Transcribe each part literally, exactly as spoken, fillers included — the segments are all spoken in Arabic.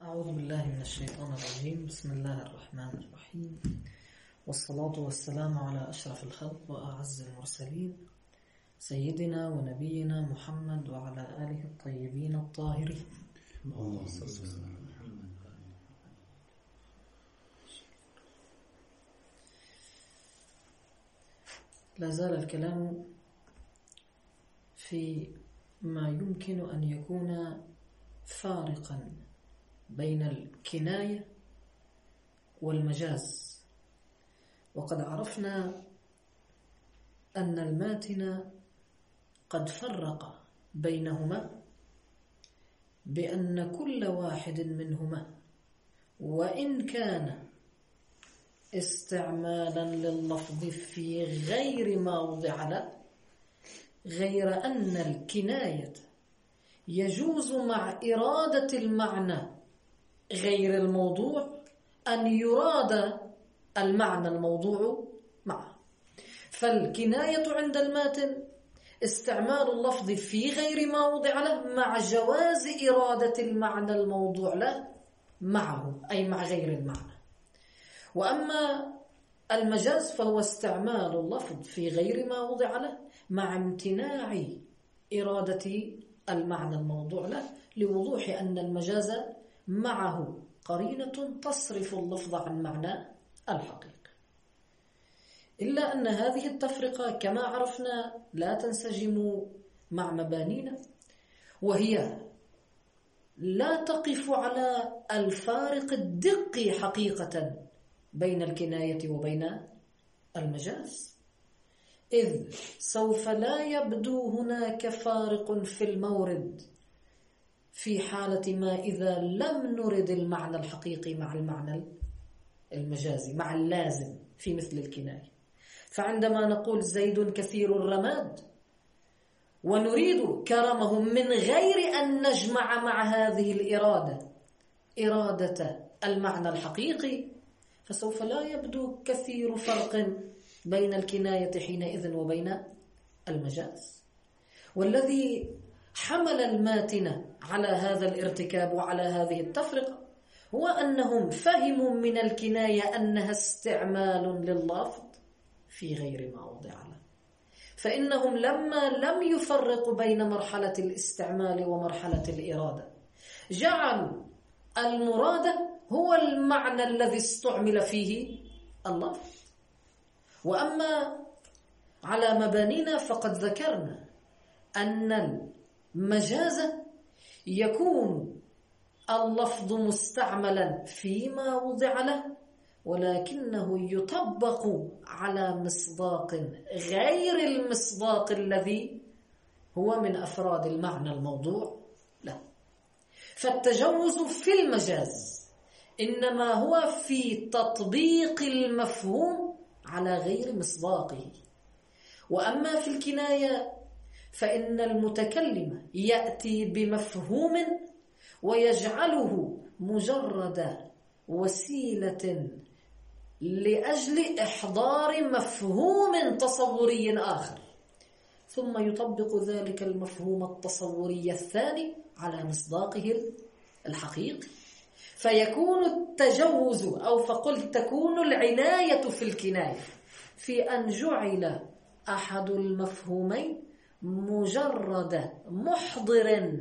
أعوذ بالله من الشيطان الرجيم. بسم الله الرحمن الرحيم، والصلاة والسلام على أشرف الخلق وأعز المرسلين سيدنا ونبينا محمد وعلى آله الطيبين الطاهرين. لا زال الكلام في ما يمكن أن يكون فارقا بين الكناية والمجاز، وقد عرفنا أن الماتن قد فرق بينهما بأن كل واحد منهما وإن كان استعمالا لللفظ في غير ما وضع له، غير أن الكناية يجوز مع إرادة المعنى غير الموضوع أن يراد المعنى الموضوع معه. فالكناية عند الماتن استعمال اللفظ في غير ما وضع له مع جواز إرادة المعنى الموضوع له معه، أي مع غير المعنى. وأما المجاز فهو استعمال اللفظ في غير ما وضع له مع امتناع إرادة المعنى الموضوع له، لوضوح أن المجاز معه قرينة تصرف اللفظ عن معنى الحقيقة. إلا أن هذه التفرقة كما عرفنا لا تنسجم مع مبانينا، وهي لا تقف على الفارق الدقي حقيقة بين الكناية وبين المجاز، إذ سوف لا يبدو هناك فارق في المورد في حالة ما إذا لم نرد المعنى الحقيقي مع المعنى المجازي، مع اللازم في مثل الكناية. فعندما نقول زيد كثير الرماد ونريد كرمه من غير أن نجمع مع هذه الإرادة إرادة المعنى الحقيقي، فسوف لا يبدو كثير فرق بين الكناية حينئذ وبين المجاز. والذي حمل الماتن على هذا الارتكاب وعلى هذه التفرقة هو أنهم فهموا من الكناية أنها استعمال لللفظ في غير ما وضع له، فإنهم لما لم يفرقوا بين مرحلة الاستعمال ومرحلة الإرادة جعلوا المراد هو المعنى الذي استعمل فيه اللفظ. وأما على مبانينا فقد ذكرنا أن المجاز يكون اللفظ مستعملا فيما وضع له، ولكنه يطبق على مصداق غير المصداق الذي هو من أفراد المعنى الموضوع له. فالتجوز في المجاز إنما هو في تطبيق المفهوم على غير مصداقه. وأما في الكناية فإن المتكلم يأتي بمفهوم ويجعله مجرد وسيلة لأجل إحضار مفهوم تصوري آخر، ثم يطبق ذلك المفهوم التصوري الثاني على مصداقه الحقيقي، فيكون التجوز أو فقل تكون العناية في الكناية في أن جعل أحد المفهومين مجرد محضر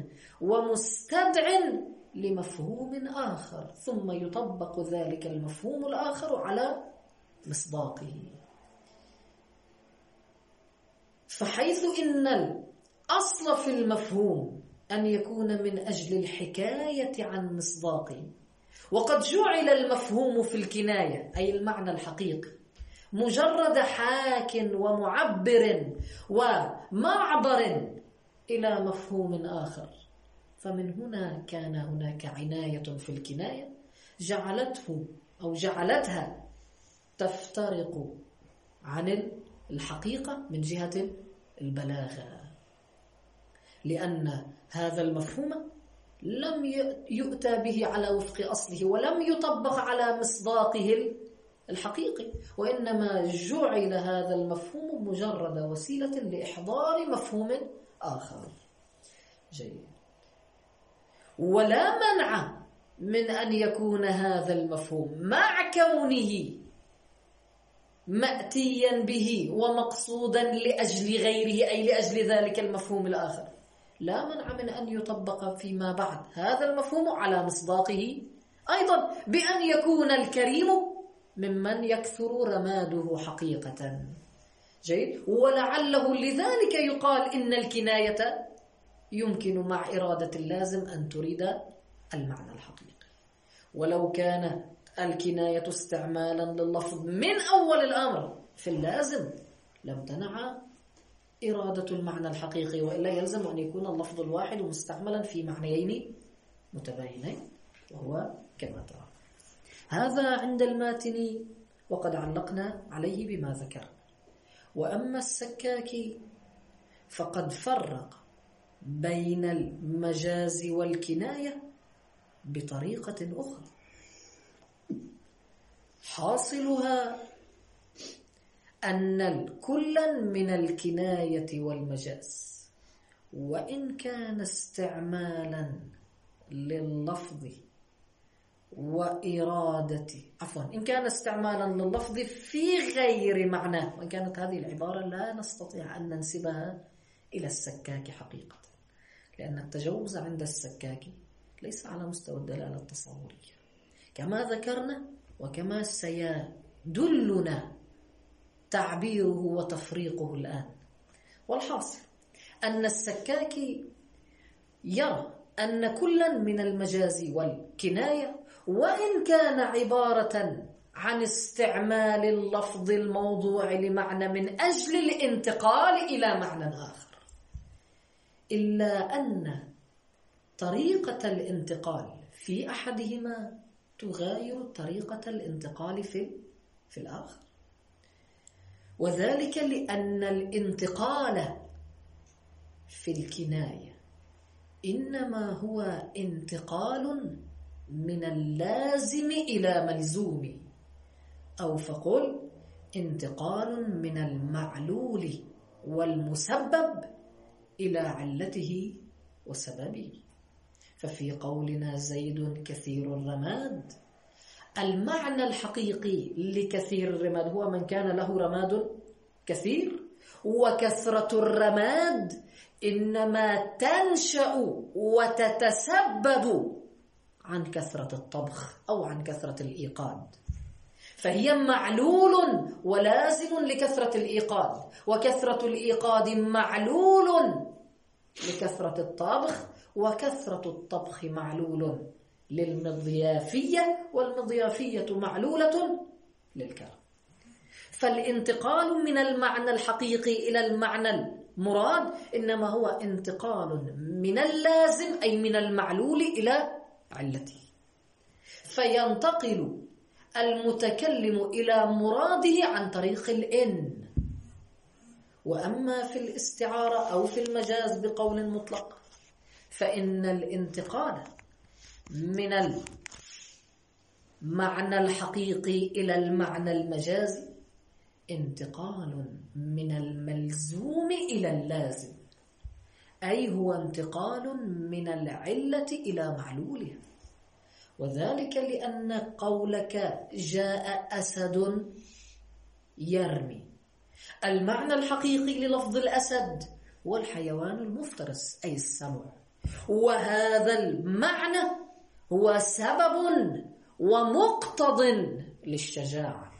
ومستدع لمفهوم آخر، ثم يطبق ذلك المفهوم الآخر على مصداقه. فحيث إن الأصل في المفهوم أن يكون من أجل الحكاية عن مصداقه، وقد جعل المفهوم في الكناية أي المعنى الحقيقي مجرد حاك ومعبر ومعبر إلى مفهوم آخر، فمن هنا كان هناك عناية في الكناية جعلته أو جعلتها تفترق عن الحقيقة من جهة البلاغة، لأن هذا المفهوم لم يؤتى به على وفق أصله ولم يطبق على مصداقه الحقيقي، وإنما جعل هذا المفهوم مجرد وسيلة لإحضار مفهوم آخر. جيد. ولا منع من أن يكون هذا المفهوم مع كونه مأتيا به ومقصودا لأجل غيره، أي لأجل ذلك المفهوم الآخر، لا منع من أن يطبق فيما بعد هذا المفهوم على مصداقه أيضا، بأن يكون الكريم ممن يكثر رماده حقيقة. جيد. ولعله لذلك يقال إن الكناية يمكن مع إرادة اللازم أن تريد المعنى الحقيقي. ولو كانت الكناية استعمالا لللفظ من أول الأمر في اللازم لم تنع إرادة المعنى الحقيقي، وإلا يلزم أن يكون اللفظ الواحد مستعملا في معنيين متباينين، وهو كما ترى. هذا عند الماتني، وقد علقنا عليه بما ذكر. وأما السكاكي فقد فرق بين المجاز والكناية بطريقة أخرى، حاصلها أن كلا من الكناية والمجاز وإن كان استعمالا لللفظ وإرادة عفوا إن كان استعمالا لللفظ في غير معناه، وإن كانت هذه العبارة لا نستطيع أن ننسبها إلى السكاكي حقيقة، لأن التجوز عند السكاكي ليس على مستوى الدلالة التصورية كما ذكرنا، وكما سيدلنا تعبيره وتفريقه الآن. والحاصل أن السكاكي يرى أن كلا من المجاز والكناية وإن كان عبارة عن استعمال اللفظ الموضوع لمعنى من أجل الانتقال إلى معنى آخر، إلا أن طريقة الانتقال في أحدهما تغاير طريقة الانتقال في في الآخر، وذلك لأن الانتقال في الكناية إنما هو انتقال من اللازم إلى ملزوم، أو فقل انتقال من المعلول والمسبب إلى علته وسببه. ففي قولنا زيد كثير الرماد، المعنى الحقيقي لكثير الرماد هو من كان له رماد كثير، وكثرة الرماد إنما تنشأ وتتسبب عن كثرة الطبخ أو عن كثرة الإيقاد، فهي معلول ولازم لكثرة الإيقاد، وكثرة الإيقاد معلول لكثرة الطبخ، وكثرة الطبخ معلول للمضيافية، والمضيافية معلولة للكرم. فالانتقال من المعنى الحقيقي إلى المعنى المراد إنما هو انتقال من اللازم أي من المعلول إلى علته، فينتقل المتكلم إلى مراده عن طريق الإن. وأما في الاستعارة أو في المجاز بقول مطلق فإن الانتقال من المعنى الحقيقي إلى المعنى المجازي انتقال من الملزوم إلى اللازم، أي هو انتقال من العلة إلى معلولها. وذلك لأن قولك جاء أسد يرمي، المعنى الحقيقي للفظ الأسد هو الحيوان المفترس أي السبع، وهذا المعنى هو سبب ومقتض للشجاعة،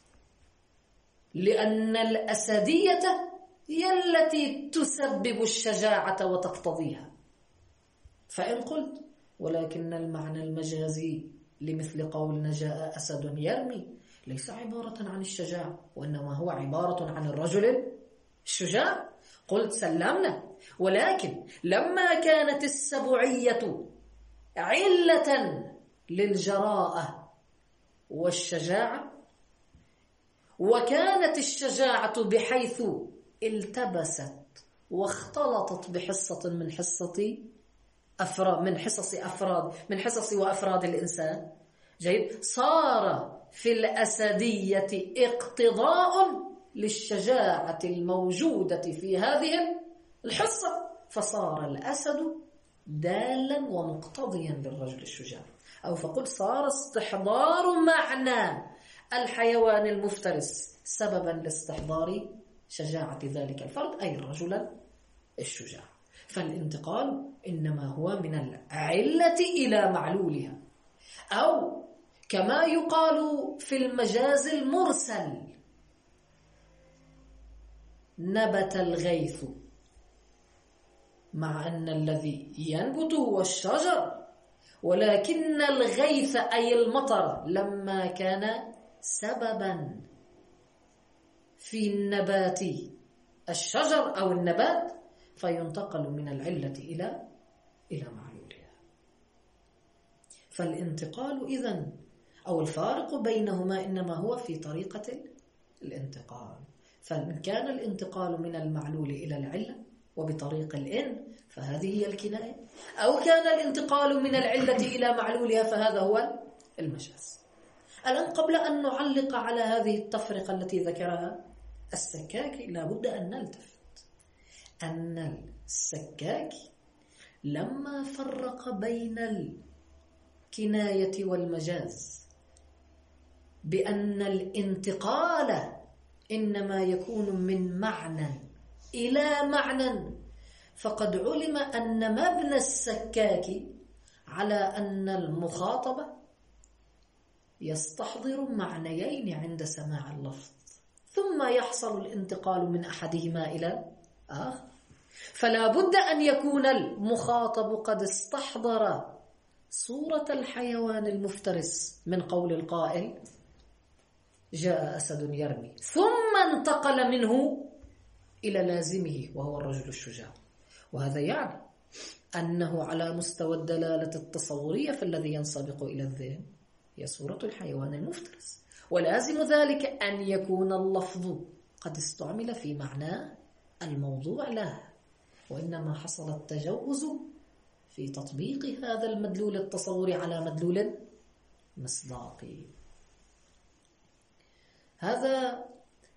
لأن الأسدية هي التي تسبب الشجاعة وتقتضيها. فإن قلت ولكن المعنى المجازي لمثل قولنا جاء أسد يرمي ليس عبارة عن الشجاعة، وإنما هو عبارة عن الرجل الشجاع، قلت سلمنا. ولكن لما كانت السبعية علة للجراءة والشجاعة، وكانت الشجاعة بحيث التبست واختلطت بحصة من حصة أفراد من حصص أفراد من حصص وأفراد الإنسان، جيد، صار في الأسدية اقتضاء للشجاعة الموجودة في هذه الحصة، فصار الأسد دالا ومقتضيا للرجل الشجاع. أو فقل صار استحضار معنى الحيوان المفترس سببا لاستحضار شجاعة ذلك الفرد أي الرجل الشجاع. فالانتقال إنما هو من العلة إلى معلولها، أو كما يقال في المجاز المرسل نبت الغيث، مع أن الذي ينبت هو الشجر، ولكن الغيث أي المطر لما كان سببا في النبات الشجر أو النبات فينتقل من العلة إلى إلى معلولها. فالانتقال إذن أو الفارق بينهما إنما هو في طريقة الانتقال. فإن كان الانتقال من المعلول إلى العلة وبطريق الإن فهذه هي الكناية، أو كان الانتقال من العلة إلى معلولها فهذا هو المجاز. الآن قبل أن نعلق على هذه التفرقة التي ذكرها السكاكي لابد أن نلتفت أن السكاكي لما فرق بين الكناية والمجاز بأن الانتقال إنما يكون من معنى إلى معنى، فقد علم أن مبنى السكاكي على أن المخاطبة يستحضر معنيين عند سماع اللفظ ثم يحصل الانتقال من أحدهما إلى آخر. فلا بد أن يكون المخاطب قد استحضر صورة الحيوان المفترس من قول القائل جاء أسد يرمي، ثم انتقل منه إلى لازمه وهو الرجل الشجاع. وهذا يعني أنه على مستوى الدلالة التصورية فالذي ينسبق إلى الذهن هي صورة الحيوان المفترس، ولازم ذلك أن يكون اللفظ قد استعمل في معناه الموضوع له، وإنما حصل التجوز في تطبيق هذا المدلول التصوري على مدلول مصداقي. هذا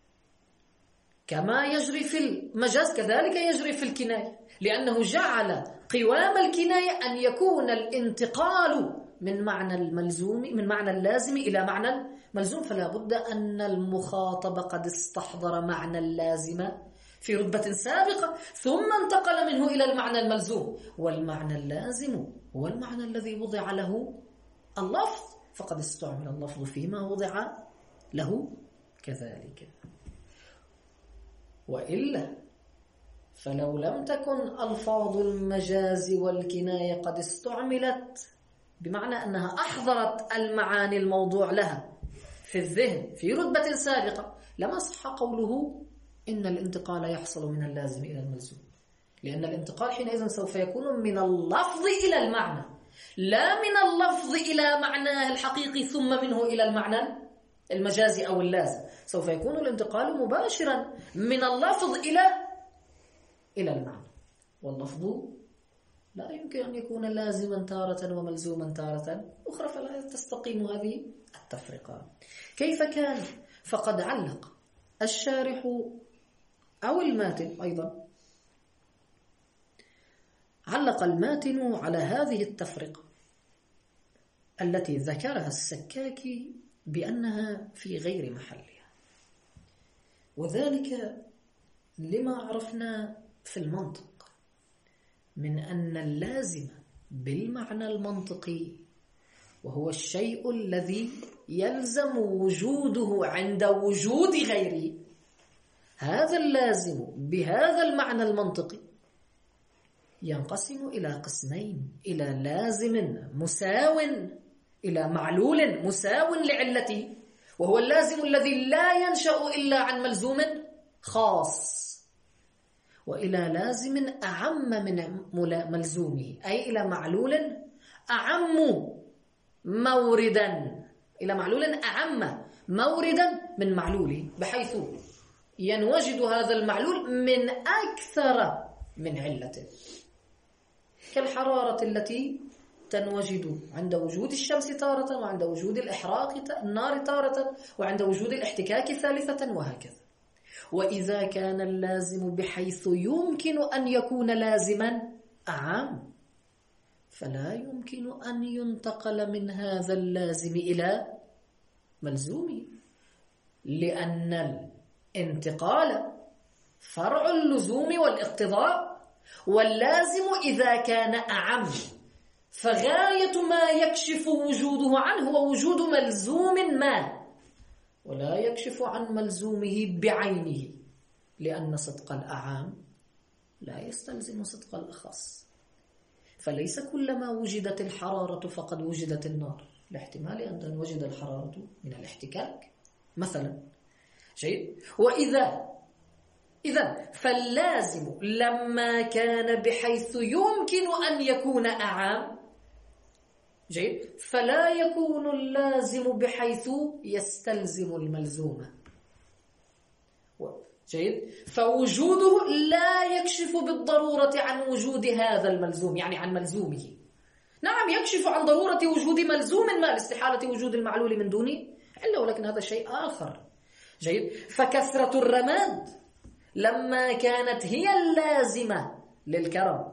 كما يجري في المجاز كذلك يجري في الكناية، لأنه جعل قوام الكناية أن يكون الانتقال من معنى الملزوم من معنى اللازم إلى معنى الملزوم، فلا بد أن المخاطب قد استحضر معنى اللازم في رتبة سابقة ثم انتقل منه إلى المعنى الملزوم، والمعنى اللازم هو المعنى الذي وضع له اللفظ، فقد استعمل اللفظ فيما وضع له كذلك. وإلا فلو لم تكن ألفاظ المجاز والكناية قد استعملت بمعنى أنها أحضرت المعاني الموضوع لها في الذهن في رتبة سابقة لما صح قوله إن الانتقال يحصل من اللازم إلى الملزوم، لأن الانتقال حينئذ سوف يكون من اللفظ إلى المعنى لا من اللفظ إلى معناه الحقيقي ثم منه إلى المعنى المجازي أو اللازم. سوف يكون الانتقال مباشرا من اللفظ إلى إلى المعنى، واللفظ لا يمكن أن يكون لازما تارة وملزوما تارة أخرى، فلا تستقيم هذه التفرقة. كيف كان؟ فقد علق الشارح أو الماتن أيضا علق الماتن على هذه التفرقة التي ذكرها السكاكي بأنها في غير محلها، وذلك لما عرفنا في المنطق من أن اللازم بالمعنى المنطقي وهو الشيء الذي يلزم وجوده عند وجود غيره، هذا اللازم بهذا المعنى المنطقي ينقسم إلى قسمين: إلى لازم مساو إلى معلول مساو لعلته، وهو اللازم الذي لا ينشأ إلا عن ملزوم خاص، وإلى لازم أعم من ملزومه، أي إلى معلول أعم موردا، إلى معلول أعم موردا من معلوله، بحيث ينوجد هذا المعلول من أكثر من علته، كالحرارة التي تنوجد عند وجود الشمس تارة، وعند وجود الإحراق النار تارة، وعند وجود الاحتكاك ثالثة، وهكذا. وإذا كان اللازم بحيث يمكن أن يكون لازما أعم فلا يمكن أن ينتقل من هذا اللازم إلى ملزومه، لأن الانتقال فرع اللزوم والاقتضاء، واللازم إذا كان أعم فغاية ما يكشف وجوده عنه هو وجود ملزوم ما، ولا يكشف عن ملزومه بعينه، لأن صدق الأعام لا يستلزم صدق الأخص. فليس كلما وجدت الحرارة فقد وجدت النار، لاحتمال أن تنوجد الحرارة من الاحتكاك مثلا. جيد. وإذا إذا فاللازم لما كان بحيث يمكن أن يكون أعام، جيد، فلا يكون اللازم بحيث يستلزم الملزوم. جيد. فوجوده لا يكشف بالضرورة عن وجود هذا الملزوم، يعني عن ملزومه. نعم يكشف عن ضرورة وجود ملزوم ما لاستحالة وجود المعلول من دونه إلا، ولكن هذا شيء آخر. جيد. فكثرة الرماد لما كانت هي اللازمة للكرم،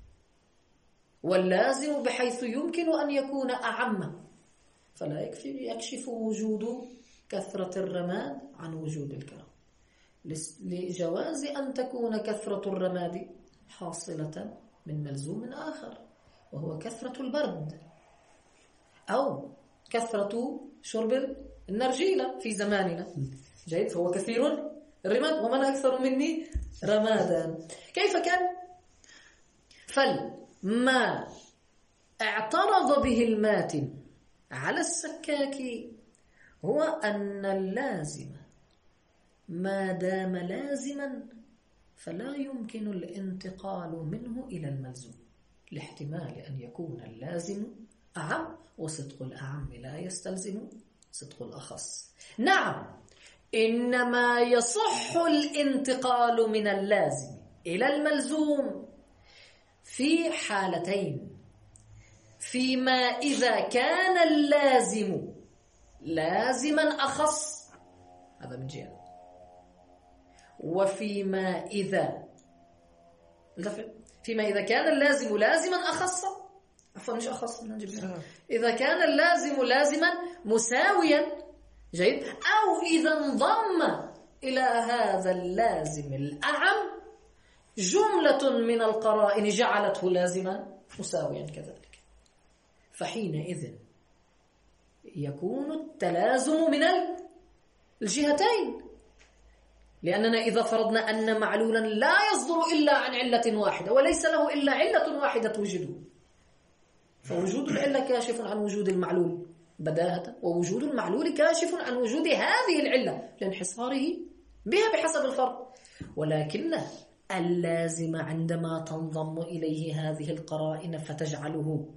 واللازم بحيث يمكن أن يكون أعم، فلا يكفي يكشف وجود كثرة الرماد عن وجود الكرم، لجواز أن تكون كثرة الرماد حاصلة من ملزوم آخر وهو كثرة البرد، أو كثرة شرب النرجيلة في زماننا. جيد. فهو كثير الرماد، ومن أكثر مني رمادا. كيف كان؟ فالما اعترض به الماتن على السكاك هو أن اللازم ما دام لازما فلا يمكن الانتقال منه إلى الملزوم، لاحتمال أن يكون اللازم أعم، وصدق الأعم لا يستلزم صدق الأخص. نعم، إنما يصح الانتقال من اللازم إلى الملزوم في حالتين: فيما إذا كان اللازم لازما أخص، هذا من جهة، وفيما إذا فيما إذا كان اللازم لازما أخص، عفوا مش أخص، إذا كان اللازم لازما مساويا، جيد، أو إذا انضم إلى هذا اللازم الأعم جملة من القرائن جعلته لازما مساويا كذلك، فحينئذ يكون التلازم من الجهتين. لأننا إذا فرضنا أن معلولا لا يصدر إلا عن علة واحدة وليس له إلا علة واحدة توجده، فوجود العلة كاشف عن وجود المعلول بداهة، ووجود المعلول كاشف عن وجود هذه العلة لانحصاره بها بحسب الفرق. ولكن اللازم عندما تنضم إليه هذه القرائن فتجعله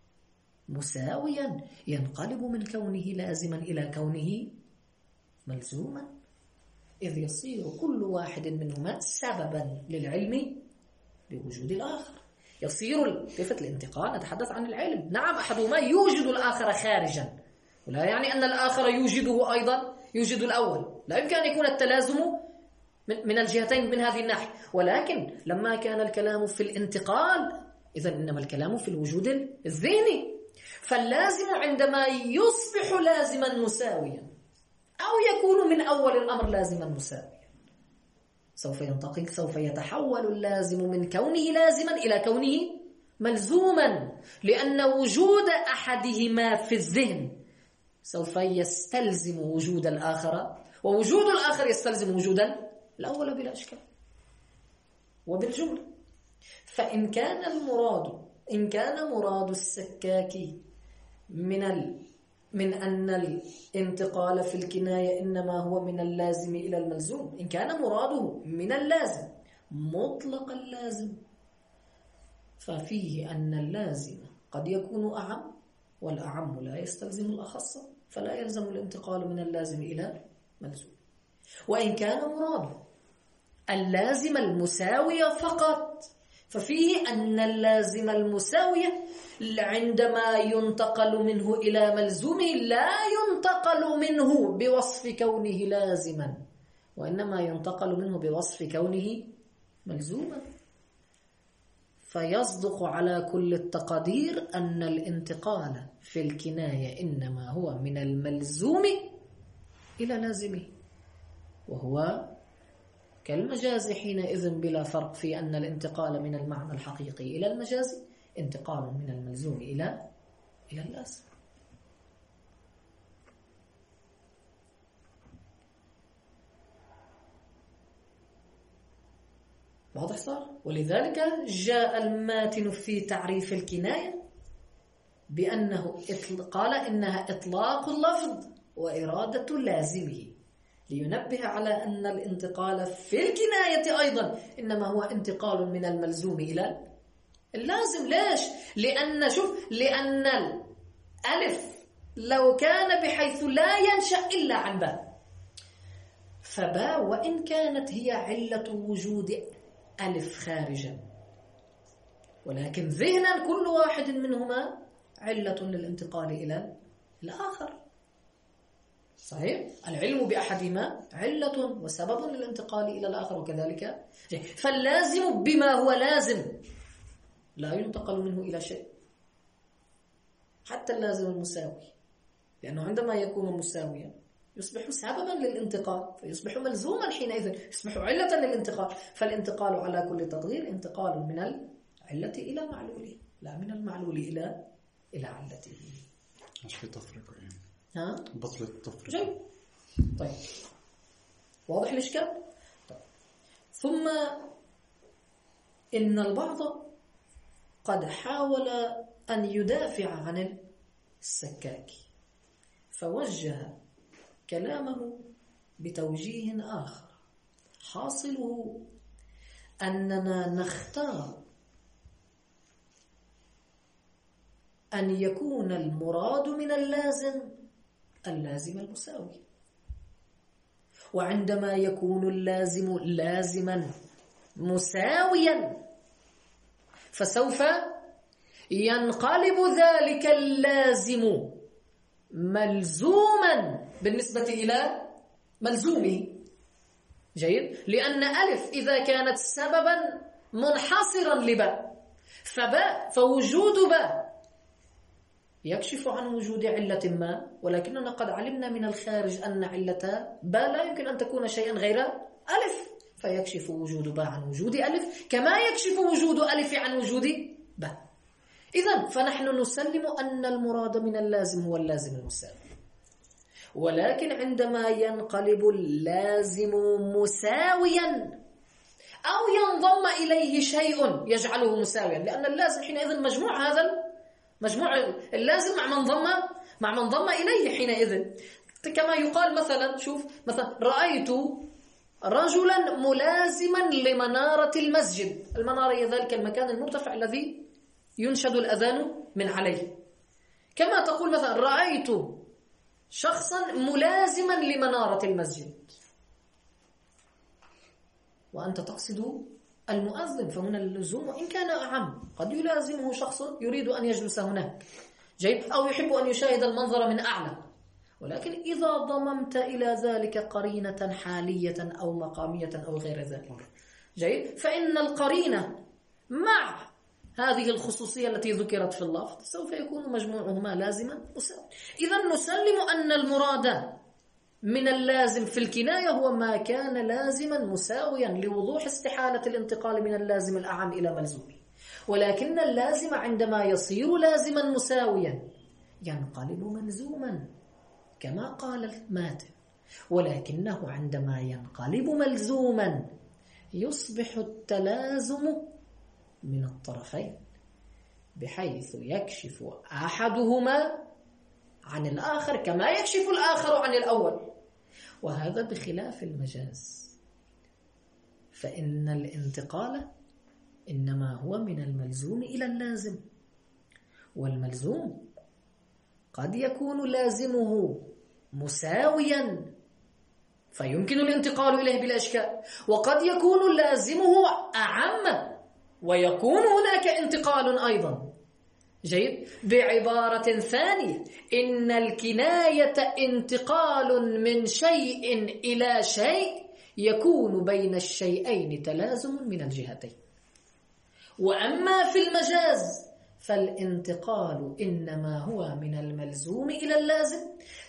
مساويا ينقلب من كونه لازما إلى كونه ملزوما، إذ يصير كل واحد منهما سببا للعلم بوجود الآخر. يصير صفة الانتقال، نتحدث عن العلم، نعم أحدهما يوجد الآخر خارجا، ولا يعني أن الآخر يوجده أيضا يوجد الأول، لا يمكن أن يكون التلازم من الجهتين من هذه الناحية. ولكن لما كان الكلام في الانتقال إذن إنما الكلام في الوجود الذهني، فاللازم عندما يصبح لازما مساويا أو يكون من أول الأمر لازما مساويا سوف ينتقل سوف يتحول اللازم من كونه لازما إلى كونه ملزوما، لأن وجود أحدهما في الذهن سوف يستلزم وجود الآخر، ووجود الآخر يستلزم وجود الأول بلا إشكال وبالجملة. فإن كان المراد إن كان مراد السكاكي من ال من أن الانتقال في الكناية إنما هو من اللازم إلى الملزوم، إن كان مراده من اللازم مطلق اللازم، ففيه أن اللازم قد يكون أعم والأعم لا يستلزم الأخص، فلا يلزم الانتقال من اللازم إلى ملزوم. وإن كان مراده اللازم المساوي فقط، ففيه أن اللازم المساوي عندما ينتقل منه إلى ملزومه لا ينتقل منه بوصف كونه لازما، وإنما ينتقل منه بوصف كونه ملزوما. فيصدق على كل التقدير أن الانتقال في الكناية إنما هو من الملزوم إلى لازمه، وهو كالمجاز حينئذ بلا فرق في أن الانتقال من المعنى الحقيقي إلى المجاز انتقال من الملزوم إلى إلى اللازم. واضح صار؟ ولذلك جاء الماتن في تعريف الكناية بأنه قال إنها إطلاق اللفظ وإرادة لازمه، لينبه على أن الانتقال في الكناية أيضا إنما هو انتقال من الملزوم إلى اللازم. ليش؟ لأن شوف لأن الألف لو كان بحيث لا ينشأ إلا عن باء، فباء وإن كانت هي علة وجود ألف خارجا، ولكن ذهنا كل واحد منهما علة للانتقال إلى الآخر. صحيح؟ العلم بأحدهما علة وسبب للانتقال إلى الآخر وكذلك. فاللازم بما هو لازم لا ينتقل منه إلى شيء، حتى اللازم المساوي، لأنه عندما يكون مساويا يصبح سببا للانتقال فيصبح ملزوما، حينئذ يصبح علة للانتقال. فالانتقال على كل تقدير انتقال من العلة إلى معلوله، لا من المعلول إلى إلى علته. ايش في تفرقة يعني؟ ها؟ بطل التفرقة. جيد. طيب واضح الإشكال؟ طيب. ثم إن البعض قد حاول أن يدافع عن السكاكي فوجه كلامه بتوجيه آخر، حاصله أننا نختار أن يكون المراد من اللازم اللازم المساوي، وعندما يكون اللازم لازما مساويا فسوف ينقلب ذلك اللازم ملزوما بالنسبة إلى ملزومه. جيد؟ لأن ألف إذا كانت سببا منحصرا لباء، فباء فوجود باء يكشف عن وجود علة ما، ولكننا قد علمنا من الخارج أن علة باء لا يمكن أن تكون شيئا غير ألف، فيكشف وجود باء عن وجود ألف كما يكشف وجود ألف عن وجود باء. إذن فنحن نسلم أن المراد من اللازم هو اللازم المساوي، ولكن عندما ينقلب اللازم مساويا أو ينضم إليه شيء يجعله مساويا، لأن اللازم حينئذ مجموع هذا مجموع اللازم مع من ضم مع من ضم إليه حينئذ. كما يقال مثلا، شوف مثلا رأيت رجلا ملازما لمنارة المسجد. المنارة هي ذلك المكان المرتفع الذي ينشد الأذان من عليه. كما تقول مثلا رأيت شخصا ملازما لمنارة المسجد، وأنت تقصد المؤذن، فهنا اللزوم وإن كان أعم، قد يلازمه شخص يريد أن يجلس هناك، جيد، أو يحب أن يشاهد المنظر من أعلى، ولكن إذا ضممت إلى ذلك قرينة حالية أو مقامية أو غير ذلك، جيد، فإن القرينة مع هذه الخصوصية التي ذكرت في اللفظ سوف يكون مجموعهما لازما مساوي. إذا نسلم أن المراد من اللازم في الكناية هو ما كان لازما مساويا لوضوح استحالة الانتقال من اللازم الأعم إلى ملزومه، ولكن اللازم عندما يصير لازما مساويا ينقلب ملزوما كما قال الماتن، ولكنه عندما ينقلب ملزوما يصبح التلازم من الطرفين بحيث يكشف أحدهما عن الآخر كما يكشف الآخر عن الأول، وهذا بخلاف المجاز، فإن الانتقال إنما هو من الملزوم إلى اللازم، والملزوم قد يكون لازمه مساويا فيمكن الانتقال إليه بلا إشكال، وقد يكون لازمه أعم ويكون هناك انتقال أيضا. جيد، بعبارة ثانية إن الكناية انتقال من شيء إلى شيء يكون بين الشيئين تلازم من الجهتين، وأما في المجاز فالانتقال إنما هو من الملزوم إلى اللازم.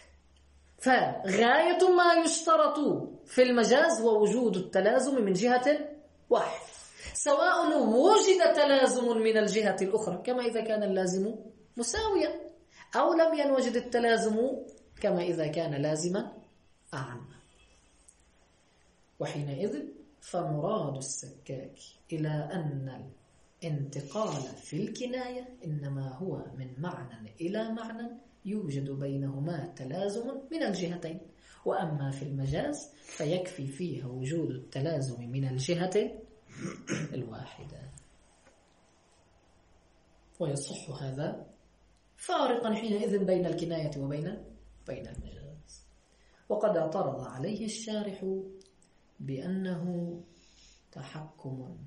فغاية ما يشترط في المجاز هو وجود التلازم من جهة واحدة، سواء وجد تلازم من الجهة الأخرى كما إذا كان اللازم مساويا، أو لم ينوجد التلازم كما إذا كان لازما أعم. وحينئذ فمراد السكاك إلى أن الانتقال في الكناية إنما هو من معنى إلى معنى يوجد بينهما تلازم من الجهتين، وأما في المجاز فيكفي فيها وجود التلازم من الجهة الواحدة. ويصح هذا فارقا حينئذ بين الكناية وبين بين المجاز. وقد اعترض عليه الشارح بأنه تحكم،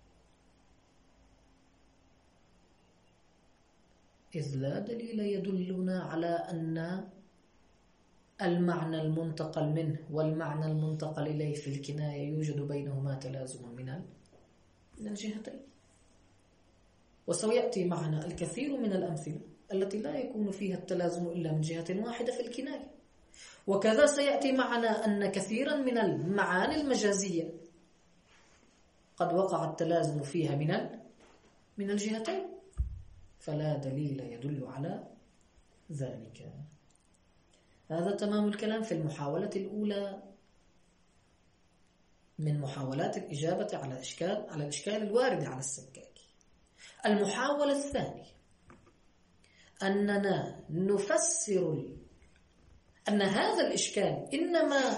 إذ لا دليل يدلنا على أن المعنى المنتقل منه والمعنى المنتقل إليه في الكناية يوجد بينهما تلازم من الجهتين. وسيأتي معنا الكثير من الأمثلة التي لا يكون فيها التلازم إلا من جهة واحدة في الكناية. وكذا سيأتي معنا أن كثيرا من المعاني المجازية قد وقع التلازم فيها من من الجهتين، فلا دليل يدل على ذلك. هذا تمام الكلام في المحاولة الأولى من محاولات الإجابة على إشكال على الإشكال الوارد على السكاك. المحاولة الثانية أننا نفسر أن هذا الإشكال إنما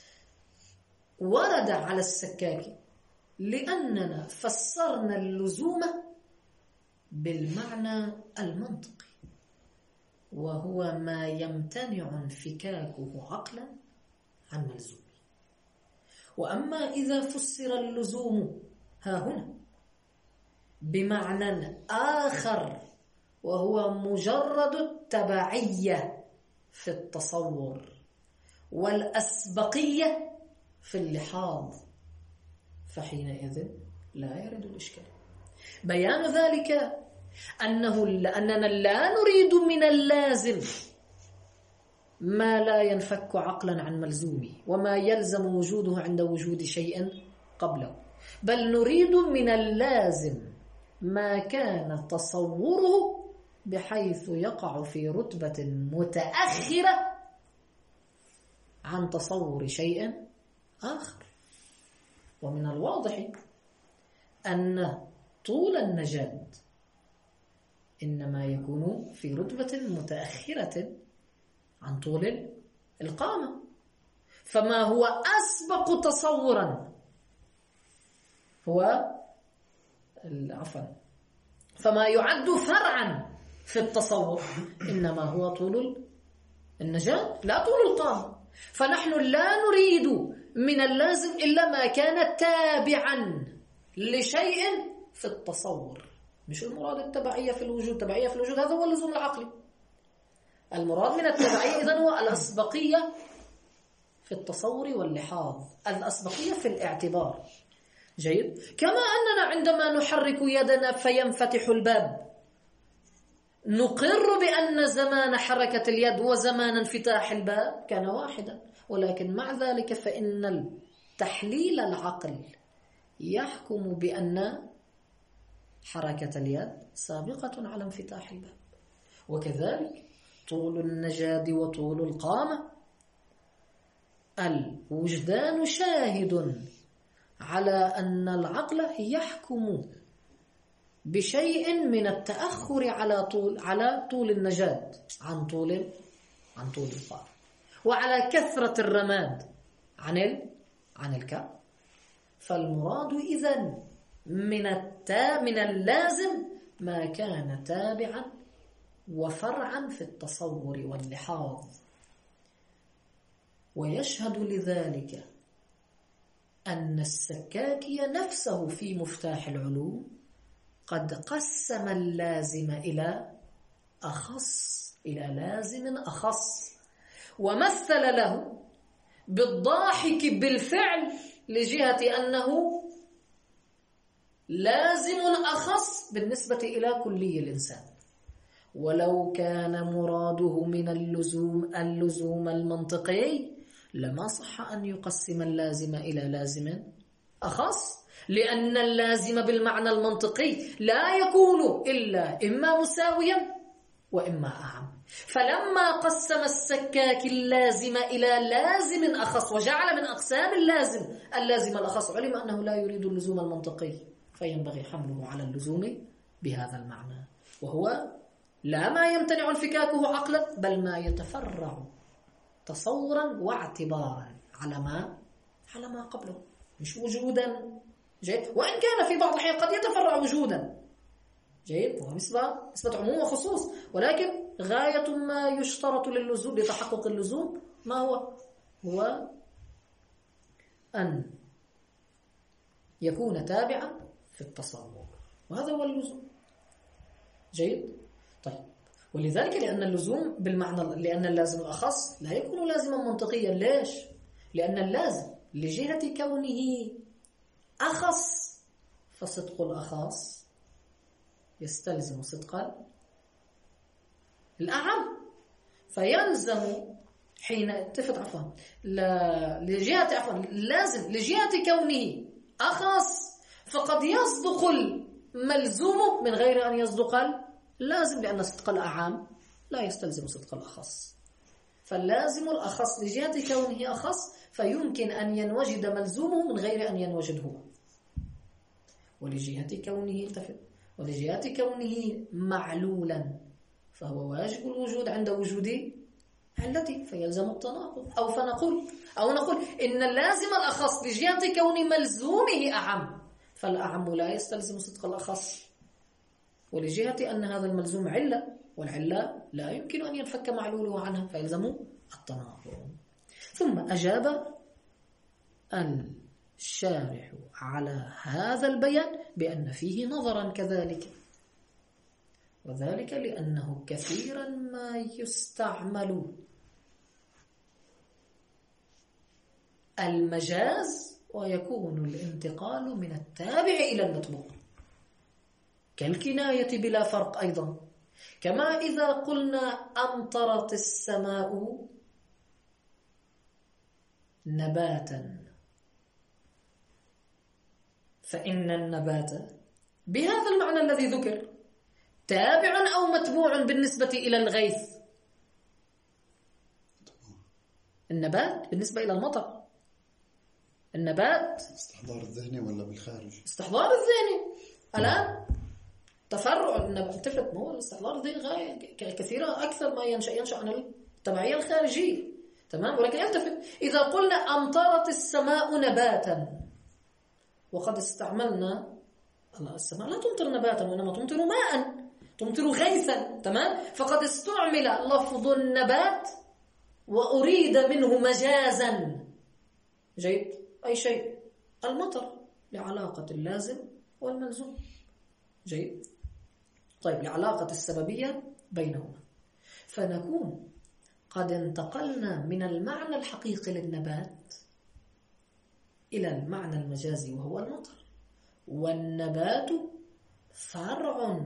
ورد على السكاك لأننا فسرنا اللزوم بالمعنى المنطقي، وهو ما يمتنع انفكاكه عقلا عن ملزومه. وأما إذا فسر اللزوم ها هنا بمعنى آخر وهو مجرد التبعية في التصور والأسبقية في اللحاظ، فحينئذ لا يرد الإشكال. بيان ذلك أنه أننا لا نريد من اللازم ما لا ينفك عقلا عن ملزومه وما يلزم وجوده عند وجود شيء قبله، بل نريد من اللازم ما كان تصوره بحيث يقع في رتبة متأخرة عن تصور شيء آخر. ومن الواضح أن طول النجاد إنما يكون في رتبة متأخرة عن طول القامة، فما هو أسبق تصورا هو عفوا فما يعد فرعا في التصور إنما هو طول النجاد لا طول القامة. فنحن لا نريد من اللازم إلا ما كان تابعا لشيء في التصور، مش المراد التبعية في الوجود. التبعية في الوجود هذا هو اللزوم العقلي. المراد من التبعية إذن هو الأسبقية في التصور واللحاظ، الأسبقية في الاعتبار. جيد. كما أننا عندما نحرك يدنا فينفتح الباب نقر بأن زمان حركة اليد وزمان انفتاح الباب كان واحدا، ولكن مع ذلك فإن التحليل العقل يحكم بأن حركة اليد سابقة على انفتاح الباب. وكذلك طول النجاد وطول القامة الوجدان شاهد على أن العقل يحكم بشيء من التأخر على طول على طول النجاد عن طول عن طول القامة، وعلى كثرة الرماد عن ال عن الكعب. فالمراد إذن من التا من اللازم ما كان تابعا وفرعا في التصور واللحاظ. ويشهد لذلك أن السكاكي نفسه في مفتاح العلوم قد قسم اللازم إلى أخص إلى لازم أخص، ومثل له بالضاحك بالفعل لجهة أنه لازم أخص بالنسبة إلى كلي الإنسان. ولو كان مراده من اللزوم اللزوم المنطقي لما صح أن يقسم اللازم إلى لازم أخص، لأن اللازم بالمعنى المنطقي لا يكون إلا إما مساويا وإما أعم. فلما قسم السكاك اللازم إلى لازم أخص وجعل من أقسام اللازم اللازم الأخص، علم أنه لا يريد اللزوم المنطقي، فينبغي حمله على اللزوم بهذا المعنى، وهو لا ما يمتنع انفكاكه عقلا بل ما يتفرع تصورا واعتبارا على ما على ما قبله، مش وجودا. جيد. وإن كان في بعض الأحيان قد يتفرع وجودا، جيد، وهو نسبة نسبة عموم وخصوص، ولكن غاية ما يشترط للزوم لتحقق اللزوم ما هو؟ هو أن يكون تابعا في التصور، وهذا هو اللزوم. جيد. طيب، ولذلك لأن اللزوم بالمعنى لأن اللازم الأخص لا يكون لازما منطقيا. ليش؟ لأن اللازم لجهة كونه أخص فصدق الأخص يستلزم صدق الأعم، فيلزم حين اتفق عفوا لجهة عفوا لازم لجهة كونه أخص فقد يصدق الملزوم من غير أن يصدق اللازم، لأن صدق الأعم لا يستلزم صدق الأخص. فاللازم الأخص لجهة كونه أخص فيمكن أن ينوجد ملزومه من غير أن ينوجد هو، ولجهة كونه التفت ولجهة كونه معلولا فهو واجب الوجود عند وجود علته فيلزم التناقض. أو فنقول أو نقول إن اللازم الأخص لجهة كون ملزومه أعم، فالأعم لا يستلزم صدق الأخص، ولجهة أن هذا الملزوم علة والعلة لا يمكن أن ينفك معلوله عنها فيلزم التناقض. ثم أجاب الشارح على هذا البيان بأن فيه نظرا كذلك، وذلك لأنه كثيرا ما يستعمل المجاز ويكون الانتقال من التابع إلى المتبوع كالكناية بلا فرق أيضا. كما إذا قلنا أمطرت السماء نباتا، فإن النبات بهذا المعنى الذي ذكر تابع أو متبوع بالنسبة إلى الغيث. النبات بالنسبة إلى المطر، النبات استحضار الذهني ولا بالخارج؟ استحضار الذهني. الآن تفرع النبات تفت هو الاستحضار الذهني غاية كثيرة أكثر ما ينشأ ينشأ عن التبعية الخارجية، تمام. ولكن يلتفت إذا قلنا أمطرت السماء نباتا، وقد استعملنا السماء لا تمطر نباتا وإنما تمطر ماء، تمطر غيثا، تمام. فقد استعمل لفظ النبات وأريد منه مجازا، جيد، أي شيء المطر لعلاقة اللازم والملزوم، جيد. طيب، لعلاقة السببية بينهما، فنكون قد انتقلنا من المعنى الحقيقي للنبات إلى المعنى المجازي وهو المطر، والنبات فرع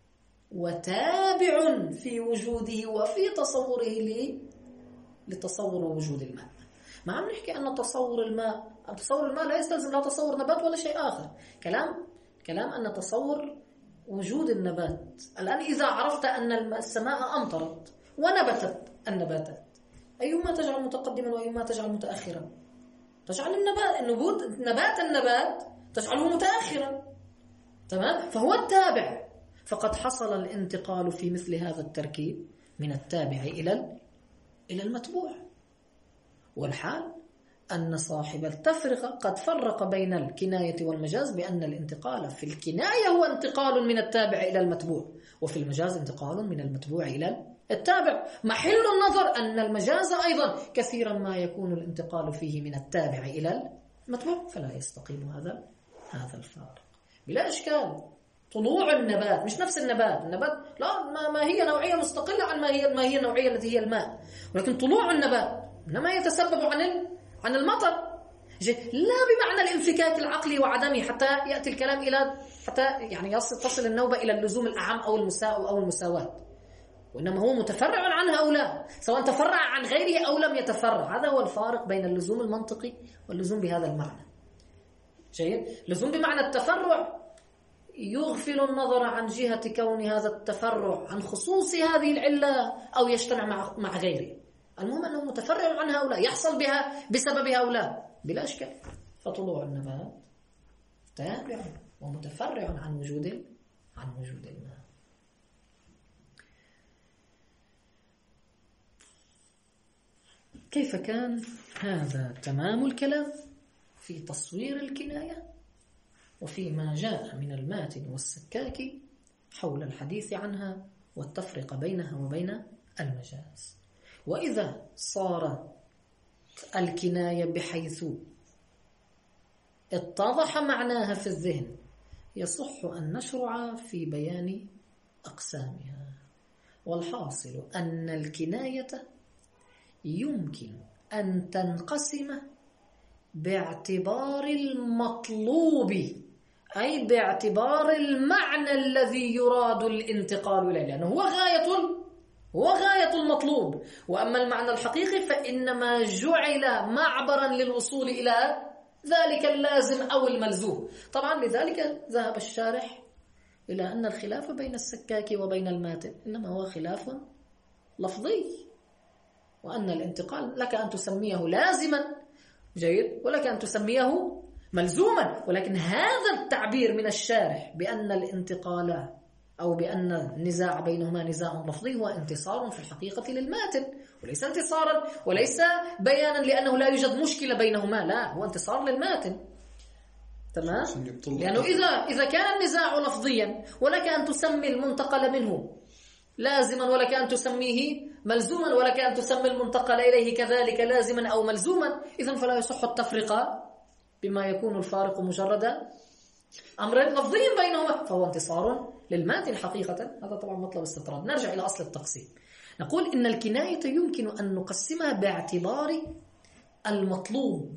وتابع في وجوده وفي تصوره لتصور وجود الماء. ما عم نحكي أن تصور الماء تصور الماء لا يستلزم لا تصور نبات ولا شيء آخر، كلام كلام أن تصور وجود النبات. الآن إذا عرفت أن السماء أمطرت ونبتت النباتات، أيهما تجعل متقدما وأيهما تجعل متأخرا؟ تجعل النبات النبوت نبات النبات تجعله متأخرا، تمام. فهو التابع، فقد حصل الانتقال في مثل هذا التركيب من التابع إلى إلى المتبوع. والحال أن صاحب التفرقة قد فرق بين الكناية والمجاز بأن الانتقال في الكناية هو انتقال من التابع إلى المتبوع، وفي المجاز انتقال من المتبوع إلى التابع. محل النظر أن المجاز أيضا كثيرا ما يكون الانتقال فيه من التابع إلى المتبوع، فلا يستقيم هذا هذا الفارق بلا إشكال. طلوع النبات مش نفس النبات، النبات لا ما, ما هي نوعية مستقلة عن ما هي ما هي النوعية التي هي الماء، ولكن طلوع النبات إنما يتسبب عن عن المطر. لا بمعنى الانفكاك العقلي وعدمه حتى يأتي الكلام إلى حتى يعني تصل النوبة إلى اللزوم الأعم أو المساء أو المساواة، وإنما هو متفرع عن هؤلاء سواء تفرع عن غيره أو لم يتفرع. هذا هو الفارق بين اللزوم المنطقي واللزوم بهذا المعنى. جيد. اللزوم بمعنى التفرع يغفل النظر عن جهة كون هذا التفرع عن خصوص هذه العلة أو يجتمع مع مع غيره، المهم أنه متفرع عن هؤلاء، يحصل بها بسبب هؤلاء بلا إشكال. فطلوع النبات تابع ومتفرع عن وجود عن وجود الماء. كيف كان هذا تمام الكلام في تصوير الكناية وفيما جاء من الماتن والسكاك حول الحديث عنها والتفرقة بينها وبين المجاز. وإذا صارت الكناية بحيث اتضح معناها في الذهن يصح أن نشرع في بيان أقسامها. والحاصل أن الكناية يمكن أن تنقسم باعتبار المطلوب، أي باعتبار المعنى الذي يراد الانتقال إليه، لأنه هو غاية هو غاية المطلوب. وأما المعنى الحقيقي فإنما جعل معبرا للوصول إلى ذلك اللازم أو الملزوم. طبعا لذلك ذهب الشارح إلى أن الخلاف بين السكاك وبين الماتن إنما هو خلاف لفظي، وأن الانتقال لك أن تسميه لازما جيد ولك أن تسميه ملزوما، ولكن هذا التعبير من الشارح بأن الانتقال أو بأن النزاع بينهما نزاع لفظي هو انتصار في الحقيقة للماتن، وليس انتصارا وليس بيانا لأنه لا يوجد مشكلة بينهما، لا هو انتصار للماتن. تمام؟ لأنه إذا إذا كان النزاع لفظيا ولك أن تسمي المنتقل منه لازما ولك أن تسميه ملزوما ولك أن تسمي المنتقل إليه كذلك لازما أو ملزوما، إذن فلا يصح التفرقة بما يكون الفارق مجرد أمر لفظي بينهما، فهو انتصار للماتن حقيقة. هذا طبعا مطلب استطراد. نرجع إلى أصل التقسيم. نقول إن الكناية يمكن أن نقسمها باعتبار المطلوب،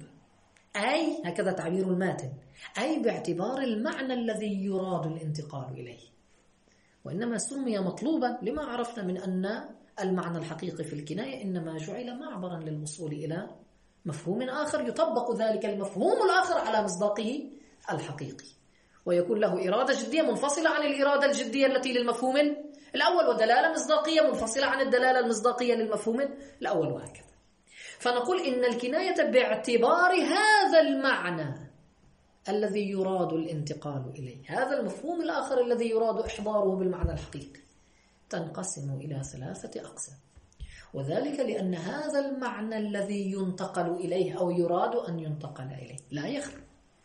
أي هكذا تعبير الماتن، أي باعتبار المعنى الذي يراد الانتقال إليه. وإنما سمي مطلوبا لما عرفنا من أن المعنى الحقيقي في الكناية إنما جعل معبرا للوصول إلى مفهوم آخر يطبق ذلك المفهوم الآخر على مصداقه الحقيقي، ويكون له إرادة جدية منفصلة عن الإرادة الجدية التي للمفهوم الأول، ودلالة مصداقية منفصلة عن الدلالة المصداقية للمفهوم الأول، وهكذا. فنقول إن الكناية باعتبار هذا المعنى الذي يراد الانتقال إليه، هذا المفهوم الآخر الذي يراد إحضاره بالمعنى الحقيقي، تنقسم إلى ثلاثة أقسام. وذلك لأن هذا المعنى الذي ينتقل إليه أو يراد أن ينتقل إليه لا يخلو